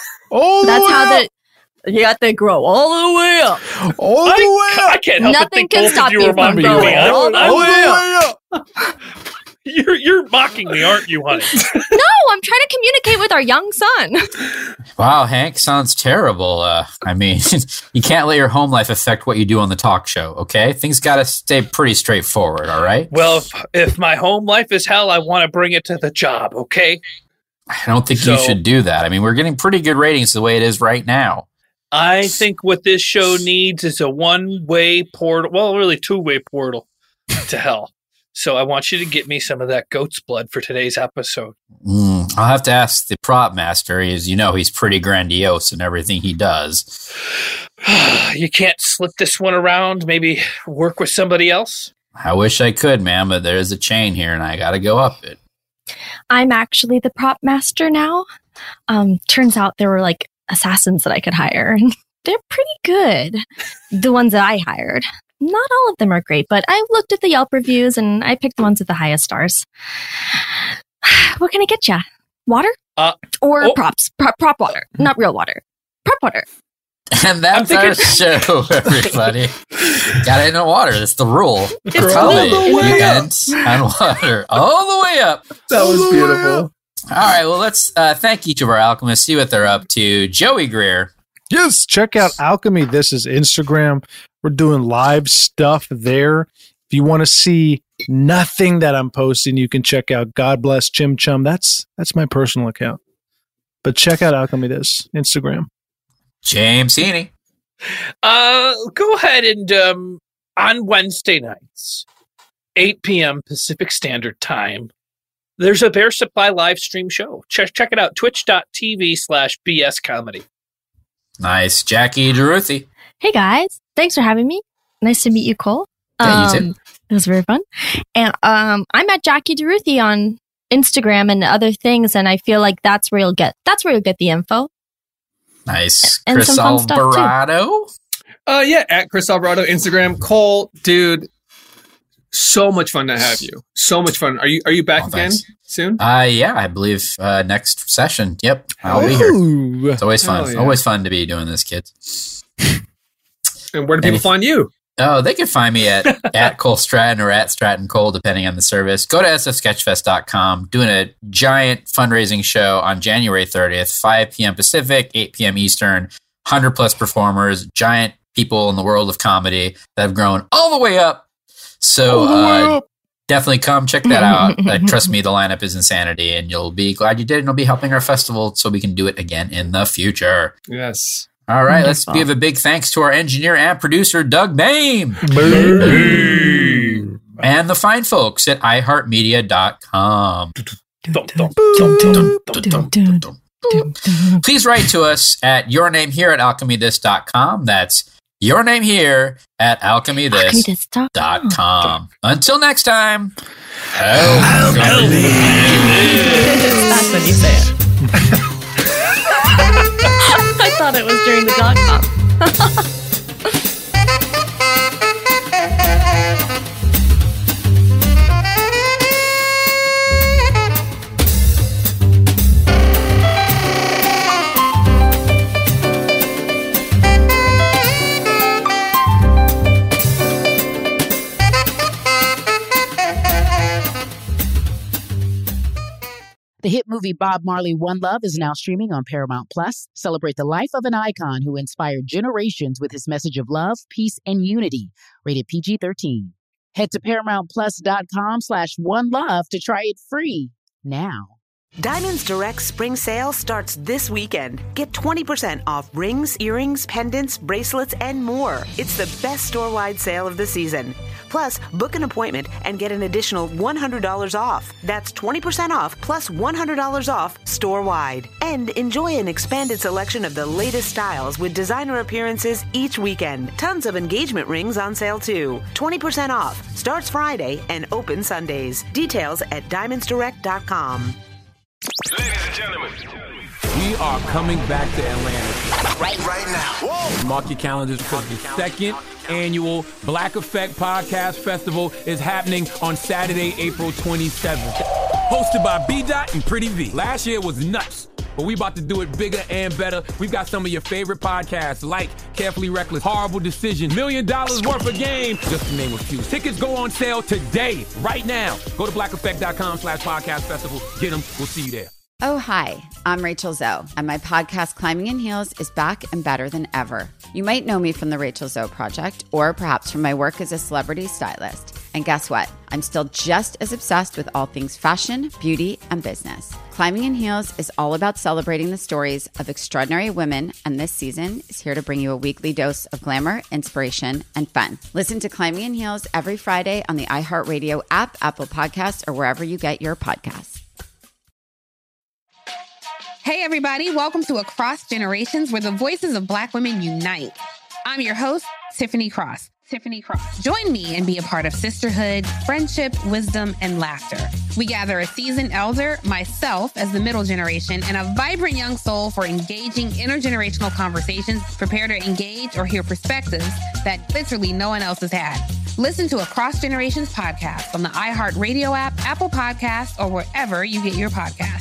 You got to grow all the way up.
All the way up.
I can't help
Nothing
but think
can
both
stop
of you
you
are
from
mocking
growing
me.
all the way up.
You're mocking me, aren't you, honey?
No, I'm trying to communicate with our young son.
Wow, Hank, sounds terrible. I mean, you can't let your home life affect what you do on the talk show, okay? Things got to stay pretty straightforward, all right?
Well, if my home life is hell, I want to bring it to the job, okay?
I don't think you should do that. I mean, we're getting pretty good ratings the way it is right now.
I think what this show needs is a one-way portal, well, really two-way portal to hell. So I want you to get me some of that goat's blood for today's episode.
I'll have to ask the prop master. He's pretty grandiose in everything he does.
You can't slip this one around, maybe work with somebody else?
I wish I could, man, but there's a chain here and I got to go up it.
I'm actually the prop master now. Turns out there were like assassins that I could hire. They're pretty good. The ones that I hired. Not all of them are great, but I looked at the Yelp reviews and I picked the ones with the highest stars. What can I get you? Water? Or props? Prop water. Not real water. Prop water.
And that's our show, everybody. Gotta end on water. That's the rule.
It's
Probably you end on water. All the way up.
That was beautiful.
All right, well, let's thank each of our alchemists, see what they're up to. Joey Greer.
Yes, check out Alchemy. This is Instagram. We're doing live stuff there. If you want to see nothing that I'm posting, you can check out God Bless Chim Chum. That's my personal account. But check out Alchemy This, Instagram.
James Heaney.
Go ahead and on Wednesday nights, 8 p.m. Pacific Standard Time, there's a Bear Supply live stream show. Check it out, twitch.tv/BS Comedy.
Nice. Jackie DeRuthi.
Hey guys, thanks for having me. Nice to meet you, Cole.
Yeah, you too.
It was very fun. And I'm at Jackie DeRuthi on Instagram and other things, and I feel like that's where you'll get the info.
Nice.
And
Chris
some fun stuff, too.
Alvarado.
Yeah, at Chris Alvarado, Instagram. Cole, dude, so much fun to have you. So much fun. Are you back again soon?
Yeah, I believe next session. Yep, I'll be here. It's always fun.
Hell yeah.
Always fun to be doing this, kids.
And where do people find you?
Oh, they can find me at Cole Stratton or at Stratton Cole, depending on the service. Go to sfsketchfest.com. Doing a giant fundraising show on January 30th, 5 p.m. Pacific, 8 p.m. Eastern. 100 plus performers, giant people in the world of comedy that have grown all the way up. So definitely come check that out. Trust me, the lineup is insanity, and you'll be glad you did, and you'll be helping our festival so we can do it again in the future.
Yes.
All right, let's give a big thanks to our engineer and producer, Doug Bain. And the fine folks at iHeartMedia.com. Please write to us at yournamehere@alchemythis.com. That's your name here at alchemythis.com. Until next time.
That's when you say it. I thought it was during the .com.
The hit movie Bob Marley: One Love is now streaming on Paramount Plus. Celebrate the life of an icon who inspired generations with his message of love, peace, and unity. Rated PG-13. Head to ParamountPlus.com/OneLove to try it free now.
Diamonds Direct Spring Sale starts this weekend. Get 20% off rings, earrings, pendants, bracelets, and more. It's the best store-wide sale of the season. Plus, book an appointment and get an additional $100 off. That's 20% off plus $100 off store-wide. And enjoy an expanded selection of the latest styles with designer appearances each weekend. Tons of engagement rings on sale too. 20% off. Starts Friday and open Sundays. Details at diamondsdirect.com.
Ladies and gentlemen, we are coming back to Atlanta right now. Whoa. Mark your calendars because the second annual Black Effect Podcast Festival is happening on Saturday, April 27th. Hosted by B-Dot and Pretty V. Last year was nuts, but we about to do it bigger and better. We've got some of your favorite podcasts like Carefully Reckless, Horrible Decision, $1 Million Worth of Game, just to name a few. Tickets go on sale today, right now. Go to blackeffect.com/podcast festival. Get them. We'll see you there.
Oh, hi, I'm Rachel Zoe, and my podcast, Climbing in Heels, is back and better than ever. You might know me from the Rachel Zoe Project, or perhaps from my work as a celebrity stylist. And guess what? I'm still just as obsessed with all things fashion, beauty, and business. Climbing in Heels is all about celebrating the stories of extraordinary women, and this season is here to bring you a weekly dose of glamour, inspiration, and fun. Listen to Climbing in Heels every Friday on the iHeartRadio app, Apple Podcasts, or wherever you get your podcasts.
Hey, everybody. Welcome to Across Generations, where the voices of Black women unite. I'm your host, Tiffany Cross. Join me and be a part of sisterhood, friendship, wisdom, and laughter. We gather a seasoned elder, myself as the middle generation, and a vibrant young soul for engaging intergenerational conversations. Prepare to engage or hear perspectives that literally no one else has had. Listen to Across Generations podcast on the iHeartRadio app, Apple Podcasts, or wherever you get your podcasts.